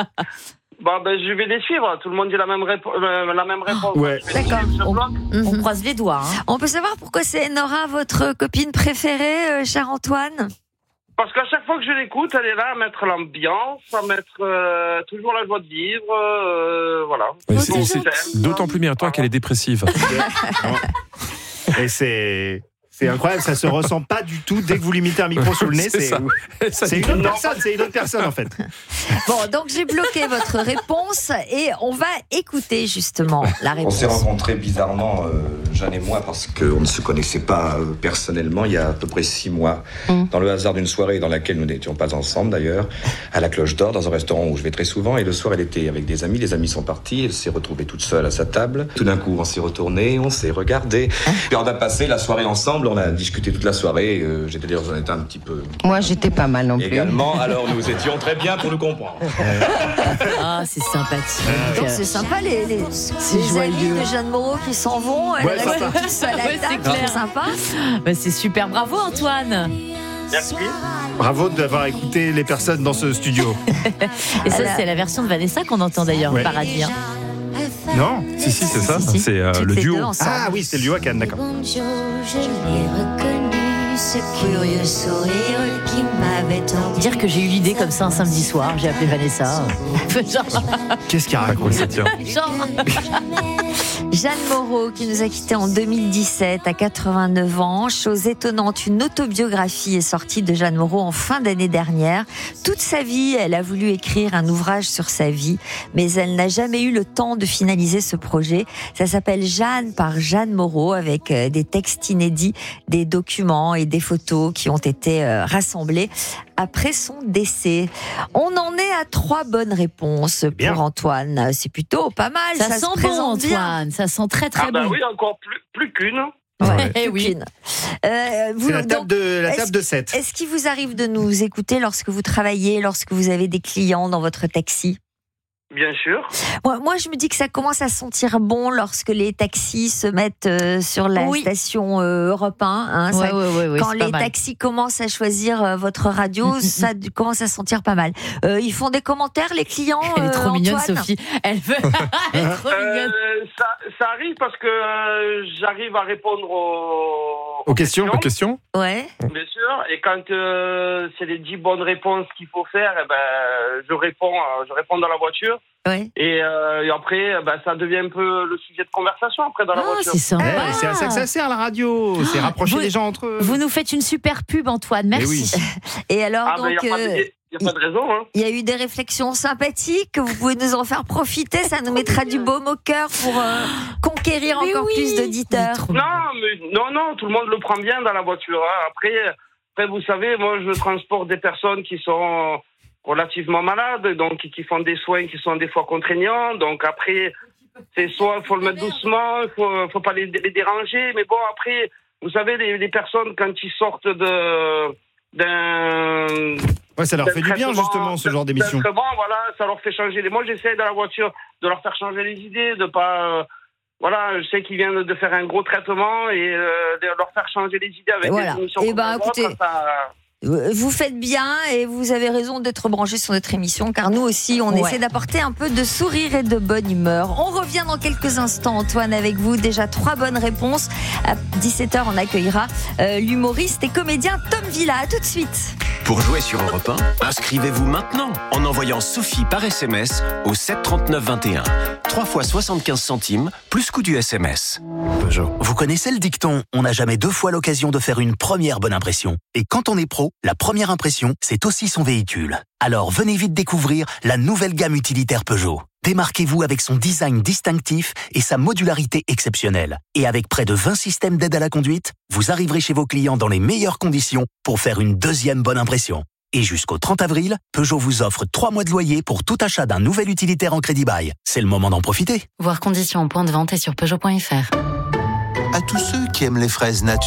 Bah, ben, je vais les suivre. Tout le monde dit la même, répo- euh, la même réponse. Ouais. Je vais les D'accord. suivre, ce On, bloc. on Mhm. croise les doigts. hein. On peut savoir pourquoi c'est Nora, votre copine préférée, euh, cher Antoine? Parce qu'à chaque fois que je l'écoute, elle est là à mettre l'ambiance, à mettre euh, toujours la joie de vivre. euh, voilà. mais Oh, c'est- c'est c'est gentil. d'autant plus méritoire qu'elle est dépressive. Et c'est. C'est incroyable, ça se ressent pas du tout dès que vous lui mettez un micro sous le nez. C'est C'est ça. Ça c'est dit- une autre personne, c'est une autre personne en fait. Bon, donc j'ai bloqué votre réponse et on va écouter justement la On réponse. s'est rencontrés bizarrement, euh, Jeanne et moi, parce qu'on ne se connaissait pas euh, personnellement il y a à peu près six mois. Mm. Dans le hasard d'une soirée dans laquelle nous n'étions pas ensemble d'ailleurs, à la Cloche d'Or, dans un restaurant où je vais très souvent. Et le soir, elle était avec des amis. Les amis sont partis. Elle s'est retrouvée toute seule à sa table. Tout d'un coup, on s'est retournés, on s'est regardés. Et on a passé la soirée ensemble. On a discuté toute la soirée. Euh, J'étais d'ailleurs, j'en étais un petit peu Moi, j'étais pas mal non plus. également. Alors nous étions très bien pour nous comprendre. Ah, c'est sympathique. Donc c'est sympa les, les, les amis joyeux. de Jeanne Moreau qui s'en vont. Elle Ouais, reste sympa. toute seule à la Ouais, c'est table, clair. c'est sympa. Bah, c'est super. Bravo, Antoine. Merci. Bravo d'avoir écouté les personnes dans ce studio. Et ça, Elle a- c'est la version de Vanessa qu'on entend d'ailleurs, Ouais. Paradis. hein. Non? Si, si, c'est ça. Si, si. C'est euh, Toutes le les duo. deux ensemble. Ah oui, c'était le duo à Cannes, d'accord. Je l'ai reconnu, ce curieux sourire qui m'avait tendu. Dire que j'ai eu l'idée comme ça un samedi soir, j'ai appelé Vanessa. Genre, Qu'est-ce qu'il À raconte? quoi ça tient genre, Jeanne Moreau qui nous a quittés en deux mille dix-sept à quatre-vingt-neuf ans. Chose étonnante, une autobiographie est sortie de Jeanne Moreau en fin d'année dernière. Toute sa vie, elle a voulu écrire un ouvrage sur sa vie, mais elle n'a jamais eu le temps de finaliser ce projet. Ça s'appelle Jeanne par Jeanne Moreau, avec euh, des textes inédits, des documents et des photos qui ont été euh, rassemblés après son décès. On en est à trois bonnes réponses bien. pour Antoine. C'est plutôt pas mal. ça, Ça, sent se bon, présente bien. Antoine. Ça sent très très Ah, bah bon. oui, encore plus, plus qu'une. Ouais, Eh plus oui. qu'une. Euh, vous- C'est la donc, table de, la est-ce- table de sept. Est-ce qu'il vous arrive de nous écouter lorsque vous travaillez, lorsque vous avez des clients dans votre taxi? Bien sûr. Moi, moi, je me dis que ça commence à sentir bon lorsque les taxis se mettent euh, sur la Oui. station euh, Europe un. Hein, Ouais, ça- ouais, ouais, ouais, quand c'est pas les mal. taxis commencent à choisir euh, votre radio, ça d- commence à sentir pas mal. Euh, ils font des commentaires, les clients. Elle est euh, trop mignonne, Antoine Sophie. Elle veut. Elle est trop mignonne. Euh, ça, ça arrive parce que euh, j'arrive à répondre aux, Aux questions. Aux questions Ouais. bien sûr. Et quand euh, c'est les dix bonnes réponses qu'il faut faire, eh ben, je réponds, euh, je réponds dans la voiture. Ouais. Et, euh, et après, eh ben, ça devient un peu le sujet de conversation après dans la Ah, voiture. c'est sympa. Eh, c'est à ça que ça sert la radio. C'est rapprocher Vous- les gens entre eux. Vous nous faites une super pub, Antoine. Eh Merci. Et alors, Ah, ben, il donc, n'y a, pas de- euh, y a pas de raison. Hein. il y a eu des réflexions sympathiques. Vous pouvez nous en faire profiter. Ça nous mettra du baume au cœur pour euh, conquérir Mais encore oui. plus d'auditeurs. Non, mais, non, non, tout le monde le prend bien dans la voiture. Hein. Après, Après, vous savez, moi, je transporte des personnes qui sont relativement malades, donc qui font des soins qui sont des fois contraignants. Donc après, c'est soit il faut le mettre doucement, il faut, faut pas les, les déranger. Mais bon, après, vous savez, les, les personnes, quand ils sortent de d'un... Ouais, ça leur d'un fait du bien, traitement- justement, ce genre d'émission. d'un traitement, voilà, ça leur fait changer les... Moi, j'essaie dans la voiture de leur faire changer les idées, de pas... euh, Voilà, je sais qu'ils viennent de faire un gros traitement et euh, de leur faire changer les idées avec Voilà. des émissions Eh comme ben, la vôtre, écoutez, ça- Vous faites bien et vous avez raison d'être branchés sur notre émission car nous aussi on Ouais. essaie d'apporter un peu de sourire et de bonne humeur. On revient dans quelques instants Antoine avec vous, déjà trois bonnes réponses. À dix-sept heures on accueillera euh, l'humoriste et comédien Tom Villa. À tout de suite. Pour jouer sur Europe un, inscrivez-vous maintenant en envoyant Sophie par S M S au sept trente-neuf vingt et un. trois fois soixante-quinze centimes, plus coût du S M S. Peugeot. Vous connaissez le dicton « On n'a jamais deux fois l'occasion de faire une première bonne impression ». Et quand on est pro, la première impression, c'est aussi son véhicule. Alors venez vite découvrir la nouvelle gamme utilitaire Peugeot. Démarquez-vous avec son design distinctif et sa modularité exceptionnelle. Et avec près de vingt systèmes d'aide à la conduite, vous arriverez chez vos clients dans les meilleures conditions pour faire une deuxième bonne impression. Et jusqu'au trente avril, Peugeot vous offre trois mois de loyer pour tout achat d'un nouvel utilitaire en crédit bail. C'est le moment d'en profiter. Voir conditions en point de vente et sur Peugeot point F R. À tous ceux qui aiment les fraises nature.